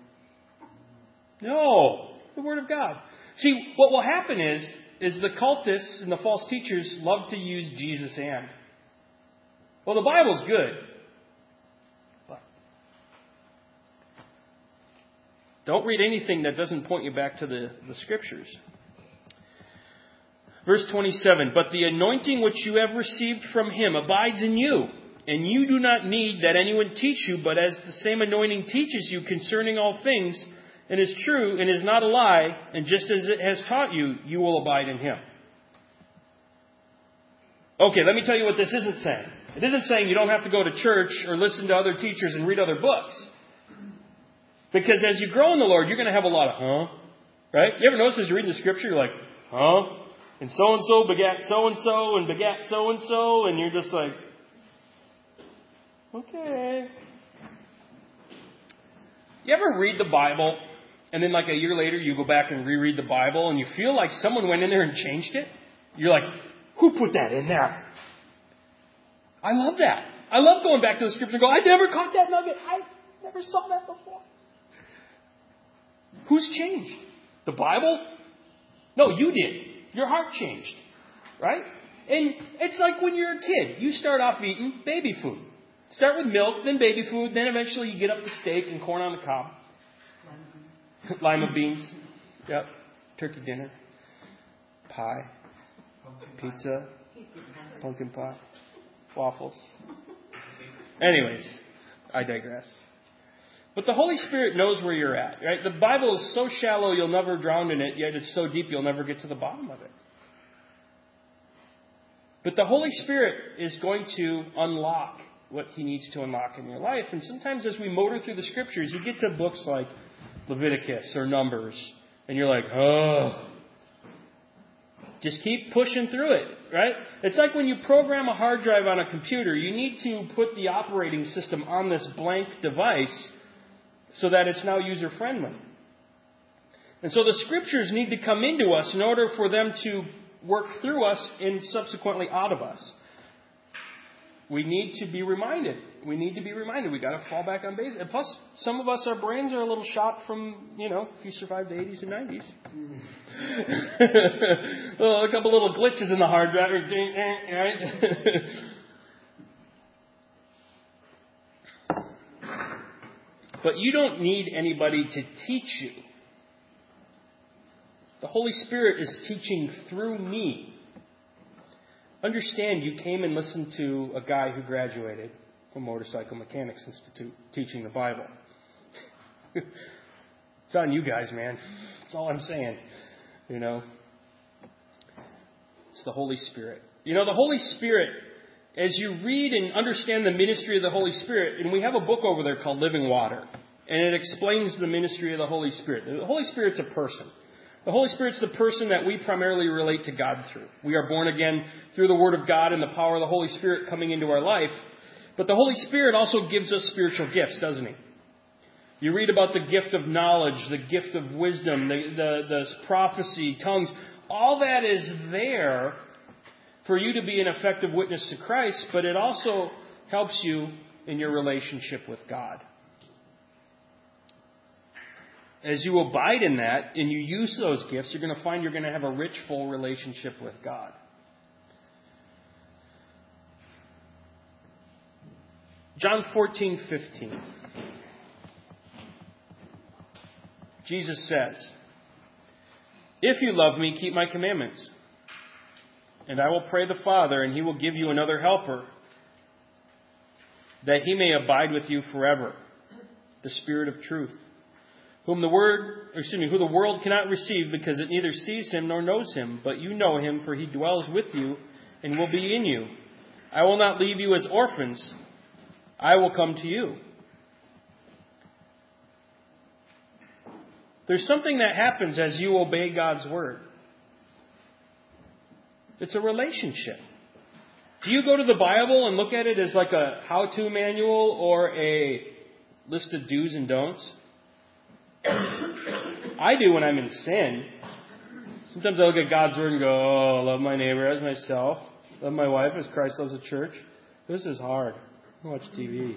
No, the Word of God. See, what will happen is, is the cultists and the false teachers love to use Jesus and. Well, the Bible's good. But don't read anything that doesn't point you back to the, the Scriptures. Verse twenty-seven, but the anointing which you have received from Him abides in you, and you do not need that anyone teach you, but as the same anointing teaches you concerning all things, and is true and is not a lie, and just as it has taught you, you will abide in Him. Okay, let me tell you what this isn't saying. It isn't saying you don't have to go to church or listen to other teachers and read other books. Because as you grow in the Lord, you're going to have a lot of huh? Right? You ever notice as you're reading the Scripture, you're like, huh? And so-and-so begat so-and-so and begat so-and-so. And you're just like, okay. You ever read the Bible and then like a year later you go back and reread the Bible and you feel like someone went in there and changed it? You're like, who put that in there? I love that. I love going back to the Scripture and go, I never caught that nugget. I never saw that before. Who's changed? The Bible? No, you did. Your heart changed, right? And it's like when you're a kid. You start off eating baby food. Start with milk, then baby food, then eventually you get up to steak and corn on the cob. Lima beans. Yep. Turkey dinner. Pie. Pizza. Pumpkin pie. Waffles. Anyways, I digress. But the Holy Spirit knows where you're at, right? The Bible is so shallow you'll never drown in it, yet it's so deep you'll never get to the bottom of it. But the Holy Spirit is going to unlock what He needs to unlock in your life. And sometimes as we motor through the Scriptures, you get to books like Leviticus or Numbers, and you're like, oh. Just keep pushing through it, right? It's like when you program a hard drive on a computer, you need to put the operating system on this blank device so that it's now user-friendly. And so the Scriptures need to come into us in order for them to work through us and subsequently out of us. We need to be reminded. We need to be reminded. We've got to fall back on base. And plus, some of us, our brains are a little shot from, you know, if you survived the eighties and nineties. Well, a couple little glitches in the hard drive. Right? But you don't need anybody to teach you. The Holy Spirit is teaching through me. Understand, you came and listened to a guy who graduated from Motorcycle Mechanics Institute teaching the Bible. It's on you guys, man. That's all I'm saying. You know, it's the Holy Spirit. You know, the Holy Spirit, as you read and understand the ministry of the Holy Spirit, and we have a book over there called Living Water, and it explains the ministry of the Holy Spirit. The Holy Spirit's a person. The Holy Spirit's the person that we primarily relate to God through. We are born again through the Word of God and the power of the Holy Spirit coming into our life. But the Holy Spirit also gives us spiritual gifts, doesn't He? You read about the gift of knowledge, the gift of wisdom, the, the, the prophecy, tongues. All that is there for you to be an effective witness to Christ, but it also helps you in your relationship with God. As you abide in that and you use those gifts, you're going to find you're going to have a rich, full relationship with God. John fourteen fifteen. Jesus says, "If you love me, keep my commandments. And I will pray the Father, and He will give you another helper, that He may abide with you forever, the Spirit of truth. Whom the word, or excuse me, who the world cannot receive because it neither sees Him nor knows Him, but you know Him, for He dwells with you and will be in you. I will not leave you as orphans. I will come to you." There's something that happens as you obey God's word. It's a relationship. Do you go to the Bible and look at it as like a how-to manual or a list of do's and don'ts? I do when I'm in sin. Sometimes I look at God's word and go, oh, love my neighbor as myself. Love my wife as Christ loves the church. This is hard. I watch T V.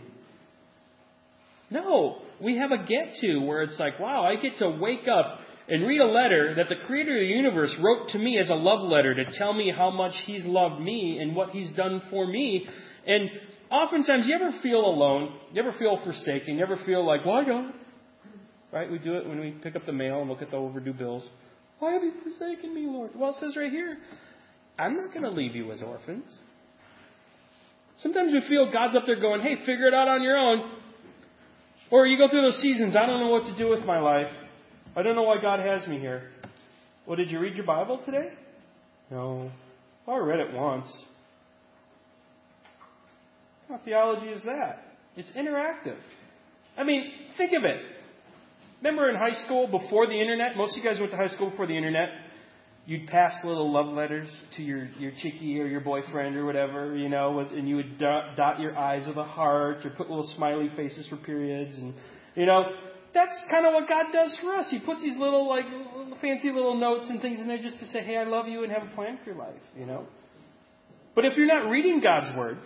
No, we have a get to where it's like, wow, I get to wake up and read a letter that the Creator of the universe wrote to me as a love letter to tell me how much He's loved me and what He's done for me. And oftentimes, you ever feel alone? You ever feel forsaken? You ever feel like, why God? Right? We do it when we pick up the mail and look at the overdue bills. Why have you forsaken me, Lord? Well, it says right here, I'm not going to leave you as orphans. Sometimes we feel God's up there going, hey, figure it out on your own. Or you go through those seasons, I don't know what to do with my life. I don't know why God has me here. Well, did you read your Bible today? No. Well, I read it once. What kind of theology is that? It's interactive. I mean, think of it. Remember in high school, before the internet, most of you guys went to high school before the internet, you'd pass little love letters to your, your chickie or your boyfriend or whatever, you know, and you would dot, dot your I's with a heart or put little smiley faces for periods. And, you know, that's kind of what God does for us. He puts these little, like, little fancy little notes and things in there just to say, hey, I love you and have a plan for your life, you know. But if you're not reading God's Word,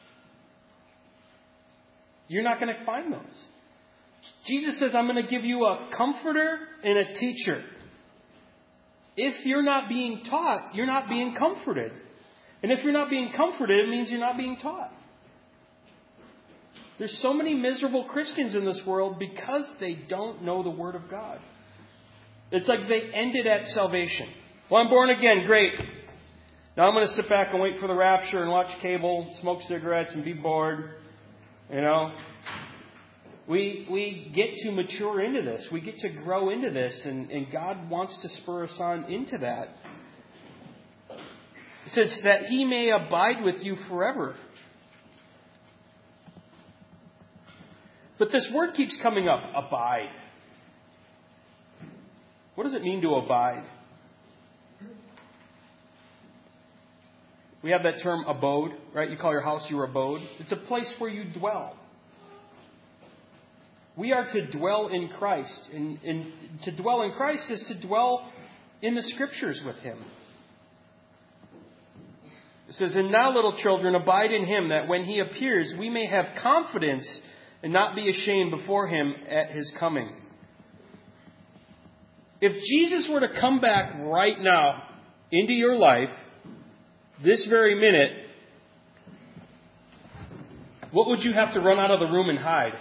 you're not going to find those. Jesus says, I'm going to give you a comforter and a teacher. If you're not being taught, you're not being comforted. And if you're not being comforted, it means you're not being taught. There's so many miserable Christians in this world because they don't know the Word of God. It's like they ended at salvation. Well, I'm born again, great. Now I'm going to sit back and wait for the rapture and watch cable, smoke cigarettes and be bored. You know, we we get to mature into this. We get to grow into this, and, and God wants to spur us on into that. It says that He may abide with you forever. But this word keeps coming up, abide. What does it mean to abide? We have that term abode, right? You call your house your abode. It's a place where you dwell. We are to dwell in Christ. And, and to dwell in Christ is to dwell in the Scriptures with Him. It says, "And now, little children, abide in Him, that when He appears, we may have confidence and not be ashamed before Him at His coming." If Jesus were to come back right now into your life, this very minute, what would you have to run out of the room and hide?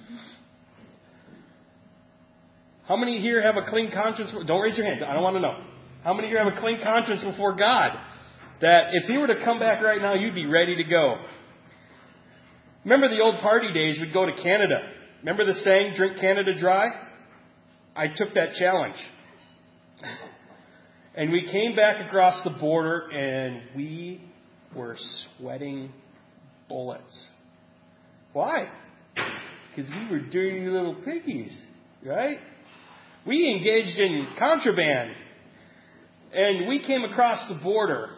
How many here have a clean conscience? Don't raise your hand. I don't want to know. How many here have a clean conscience before God? That if He were to come back right now, you'd be ready to go. Remember the old party days, we'd go to Canada. Remember the saying, "Drink Canada dry"? I took that challenge. And we came back across the border and we were sweating bullets. Why? Because we were dirty little piggies, right? We engaged in contraband. And we came across the border.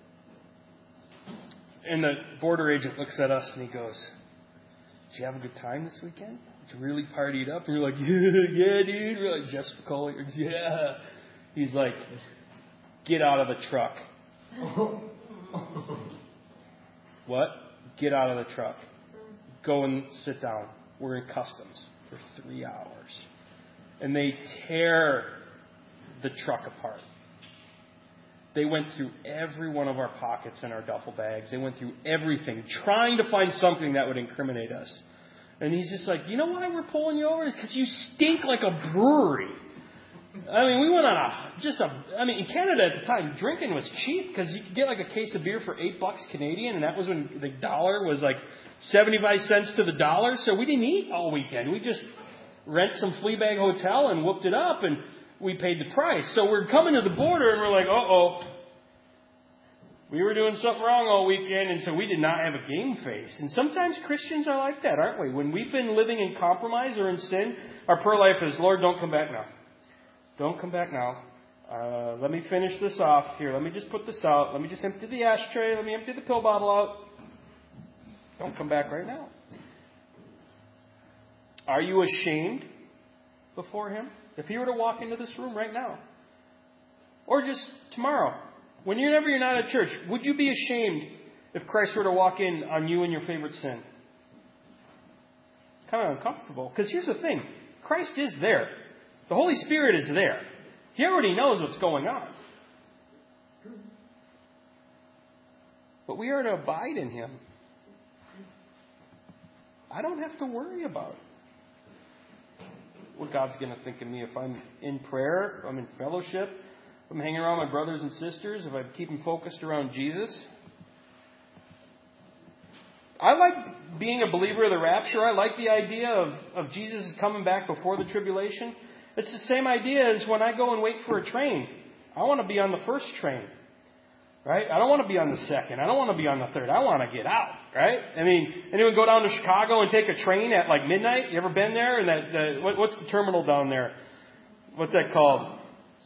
And the border agent looks at us and he goes, "Did you have a good time this weekend? Did you really partied up?" And we're like, "Yeah, yeah, dude." We're like, "Just Collier, yeah." He's like, "Get out of the truck." What? Get out of the truck. Go and sit down. We're in customs for three hours. And they tear the truck apart. They went through every one of our pockets and our duffel bags. They went through everything, trying to find something that would incriminate us. And he's just like, "You know why we're pulling you over? It's because you stink like a brewery." I mean, we went on a, just a, I mean, in Canada at the time, drinking was cheap because you could get like a case of beer for eight bucks Canadian, and that was when the dollar was like seventy-five cents to the dollar. So we didn't eat all weekend. We just rent some Fleabag hotel and whooped it up, and we paid the price. So we're coming to the border, and we're like, uh-oh. We were doing something wrong all weekend, and so we did not have a game face. And sometimes Christians are like that, aren't we? When we've been living in compromise or in sin, our prayer life is, "Lord, don't come back now. Don't come back now. Uh, let me finish this off. Here, let me just put this out. Let me just empty the ashtray. Let me empty the pill bottle out. Don't come back right now." Are you ashamed before Him? If He were to walk into this room right now, or just tomorrow, whenever you're not at church, would you be ashamed if Christ were to walk in on you and your favorite sin? Kind of uncomfortable. Because here's the thing. Christ is there. The Holy Spirit is there. He already knows what's going on. But we are to abide in Him. I don't have to worry about what God's going to think of me if I'm in prayer, if I'm in fellowship, if I'm hanging around my brothers and sisters, if I'm keeping focused around Jesus. I like being a believer of the rapture. I like the idea of, of Jesus coming back before the tribulation. It's the same idea as when I go and wait for a train. I want to be on the first train, right? I don't want to be on the second. I don't want to be on the third. I want to get out, right? I mean, anyone go down to Chicago and take a train at like midnight? You ever been there? And that, the, what, what's the terminal down there? What's that called?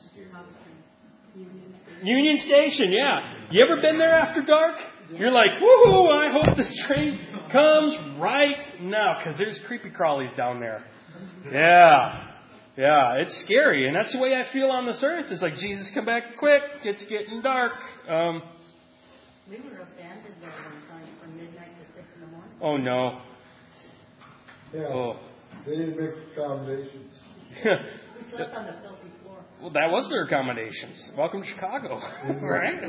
Union Station, yeah. You ever been there after dark? You're like, woohoo, I hope this train comes right now, because there's creepy crawlies down there. Yeah. Yeah, it's scary, and that's the way I feel on this earth. It's like, Jesus, come back quick. It's getting dark. Um, we were abandoned there one time from midnight to six in the morning. Oh, no. Yeah, oh. They didn't make accommodations. We slept on the filthy floor. Well, that was their accommodations. Welcome to Chicago, right?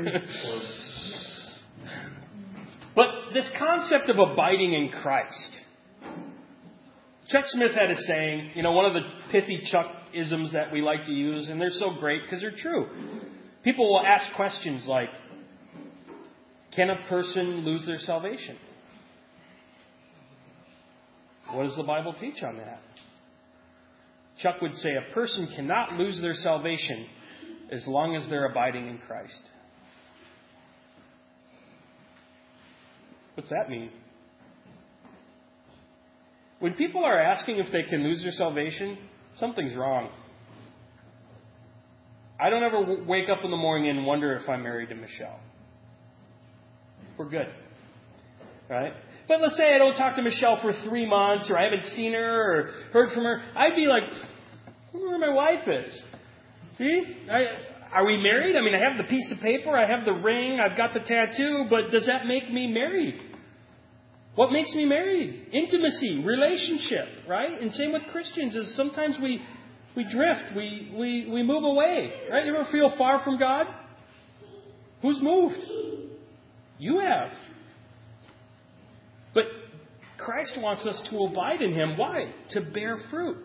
But this concept of abiding in Christ. Chuck Smith had a saying, you know, one of the pithy Chuck-isms that we like to use, and they're so great because they're true. People will ask questions like, can a person lose their salvation? What does the Bible teach on that? Chuck would say a person cannot lose their salvation as long as they're abiding in Christ. What's that mean? When people are asking if they can lose their salvation, something's wrong. I don't ever w- wake up in the morning and wonder if I'm married to Michelle. we're good. Right? But let's say I don't talk to Michelle for three months, or I haven't seen her or heard from her. I'd be like, I wonder where my wife is. See? I, are we married? I mean, I have the piece of paper, I have the ring, I've got the tattoo, but does that make me married? What makes me married? Intimacy, relationship, right? And same with Christians, is sometimes we we drift, we, we, we move away. Right? You ever feel far from God? Who's moved? You have. But Christ wants us to abide in Him. Why? To bear fruit.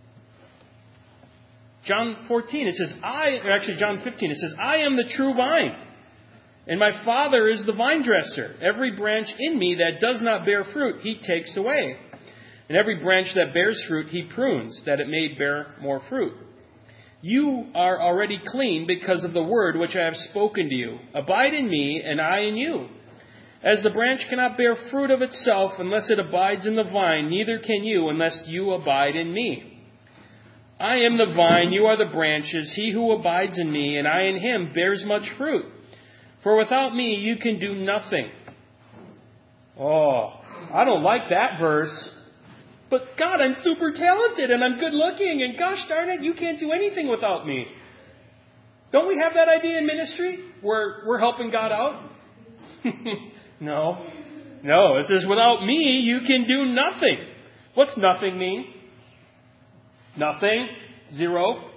John fourteen, it says, I, or actually John fifteen, it says, I am the true vine, and my Father is the vine dresser. Every branch in me that does not bear fruit, He takes away. And every branch that bears fruit, He prunes, that it may bear more fruit. You are already clean because of the word which I have spoken to you. Abide in me, and I in you. As the branch cannot bear fruit of itself unless it abides in the vine, neither can you unless you abide in me. I am the vine, you are the branches. He who abides in me, and I in him, bears much fruit. For without me, you can do nothing. Oh, I don't like that verse. But God, I'm super talented, and I'm good looking, and gosh darn it, you can't do anything without me. Don't we have that idea in ministry, where we're helping God out? No. No, it says, without me, you can do nothing. What's nothing mean? Nothing. Zero.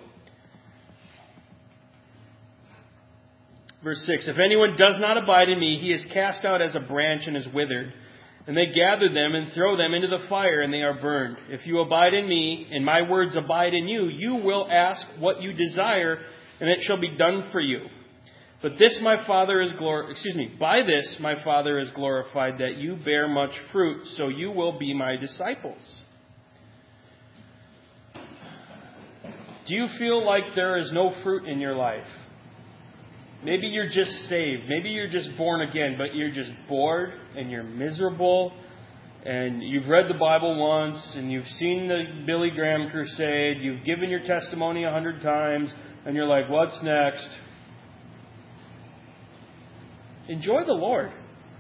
Verse six, if anyone does not abide in me, he is cast out as a branch and is withered. And they gather them and throw them into the fire, and they are burned. If you abide in me, and my words abide in you, you will ask what you desire, and it shall be done for you. But this my Father is glor- excuse me, by this my Father is glorified, that you bear much fruit, so you will be my disciples. Do you feel like there is no fruit in your life? Maybe you're just saved. Maybe you're just born again, but you're just bored and you're miserable. And you've read the Bible once, and you've seen the Billy Graham crusade. You've given your testimony a hundred times, and you're like, what's next? Enjoy the Lord.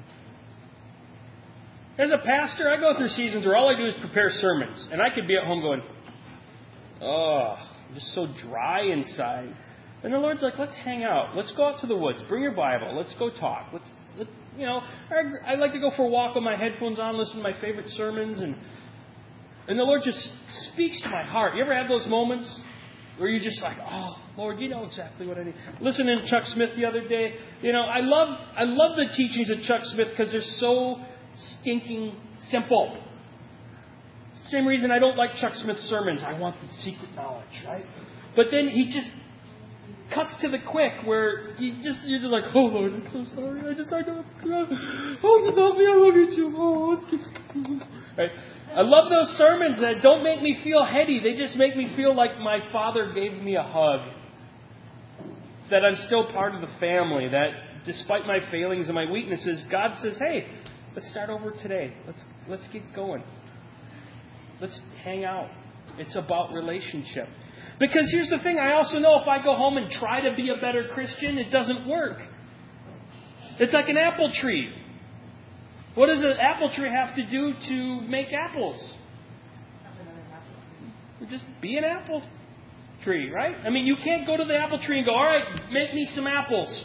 As a pastor, I go through seasons where all I do is prepare sermons. And I could be at home going, oh, I'm just so dry inside. And the Lord's like, let's hang out. Let's go out to the woods. Bring your Bible. Let's go talk. Let's, let, you know, I, I like to go for a walk with my headphones on, listen to my favorite sermons. And and the Lord just speaks to my heart. You ever have those moments where you're just like, oh, Lord, you know exactly what I need. Listening to Chuck Smith the other day, you know, I love I love the teachings of Chuck Smith because they're so stinking simple. Same reason I don't like Chuck Smith's sermons. I want the secret knowledge, right? But then he just cuts to the quick where you just you're just like, oh Lord, I'm so sorry. I just I don't oh you love me, I love you too. Oh, let's keep right. I love those sermons that don't make me feel heady. They just make me feel like my Father gave me a hug. That I'm still part of the family. That despite my failings and my weaknesses, God says, hey, let's start over today. Let's let's get going. Let's hang out. It's about relationship. Because here's the thing, I also know if I go home and try to be a better Christian, it doesn't work. It's like an apple tree. What does an apple tree have to do to make apples? Just be an apple tree, right? I mean, you can't go to the apple tree and go, all right, make me some apples.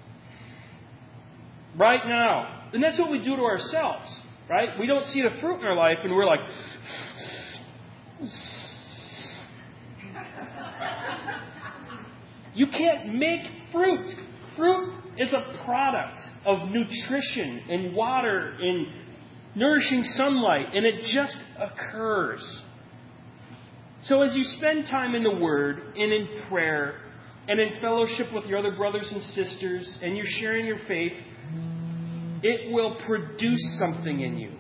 Right now. And that's what we do to ourselves, right? We don't see the fruit in our life and we're like... You can't make fruit. Fruit is a product of nutrition and water and nourishing sunlight, and it just occurs. So as you spend time in the Word and in prayer and in fellowship with your other brothers and sisters and you're sharing your faith, it will produce something in you.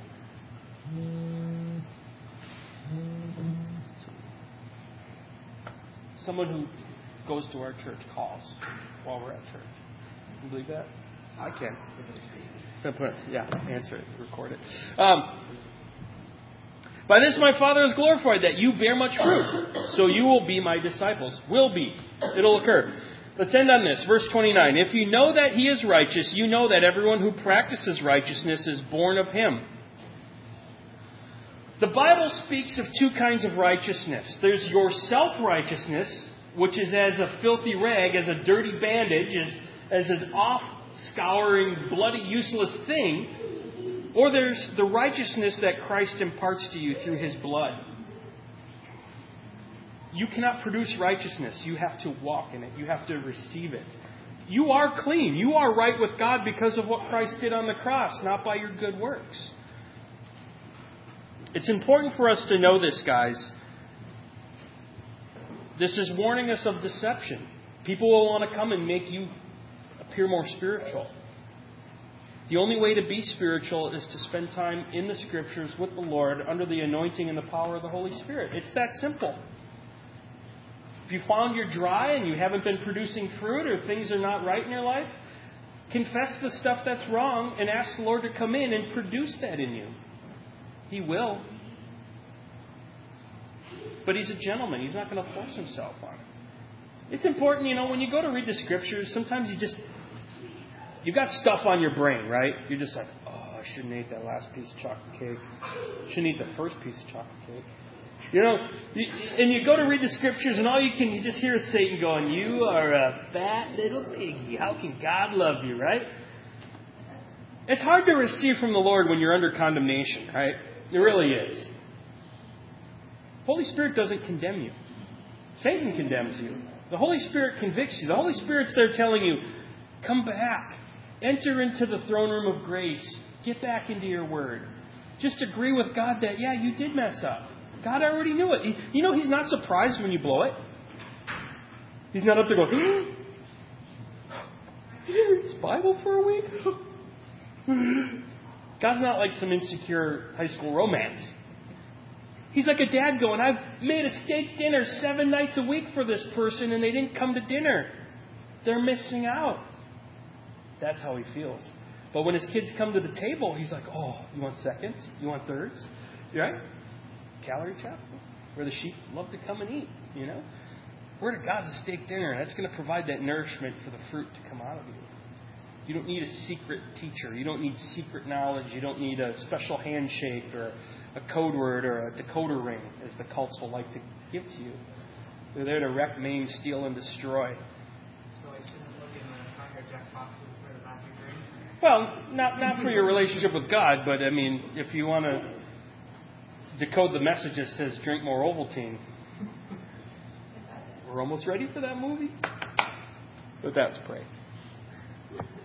Someone who goes to our church calls while we're at church. Can you believe that? I can. Yeah, answer it, record it. Um, By this my Father is glorified, that you bear much fruit, so you will be my disciples. Will be. It'll occur. Let's end on this. Verse twenty-nine. If you know that He is righteous, you know that everyone who practices righteousness is born of Him. The Bible speaks of two kinds of righteousness. There's your self-righteousness, which is as a filthy rag, as a dirty bandage, as, as an off-scouring, bloody, useless thing. Or there's the righteousness that Christ imparts to you through His blood. You cannot produce righteousness. You have to walk in it. You have to receive it. You are clean. You are right with God because of what Christ did on the cross, not by your good works. It's important for us to know this, guys. This is warning us of deception. People will want to come and make you appear more spiritual. The only way to be spiritual is to spend time in the Scriptures with the Lord under the anointing and the power of the Holy Spirit. It's that simple. If you found you're dry and you haven't been producing fruit or things are not right in your life, confess the stuff that's wrong and ask the Lord to come in and produce that in you. He will. But He's a gentleman. He's not going to force Himself on it. It's important, you know, when you go to read the Scriptures, sometimes you just, you've got stuff on your brain, right? You're just like, oh, I shouldn't eat that last piece of chocolate cake. Shouldn't eat the first piece of chocolate cake. You know, and you go to read the Scriptures and all you can, you just hear Satan going, you are a fat little piggy. How can God love you, right? It's hard to receive from the Lord when you're under condemnation, right? It really is. Holy Spirit doesn't condemn you. Satan condemns you. The Holy Spirit convicts you. The Holy Spirit's there telling you, come back. Enter into the throne room of grace. Get back into your word. Just agree with God that, yeah, you did mess up. God already knew it. You know, He's not surprised when you blow it. He's not up there going, you didn't read this Bible for a week? God's not like some insecure high school romance. He's like a dad going, I've made a steak dinner seven nights a week for this person and they didn't come to dinner. They're missing out. That's how He feels. But when His kids come to the table, He's like, oh, you want seconds? You want thirds? Right? Calorie chop? Where the sheep love to come and eat, you know? Word of God's a steak dinner. That's going to provide that nourishment for the fruit to come out of you. You don't need a secret teacher. You don't need secret knowledge. You don't need a special handshake or a code word or a decoder ring, as the cults will like to give to you. They're there to wreck, maim, steal, and destroy. So I shouldn't look in the Cracker Jack boxes for the magic ring? Well, not not for your relationship with God, but I mean, if you want to decode the message that says drink more Ovaltine, we're almost ready for that movie. But let's pray.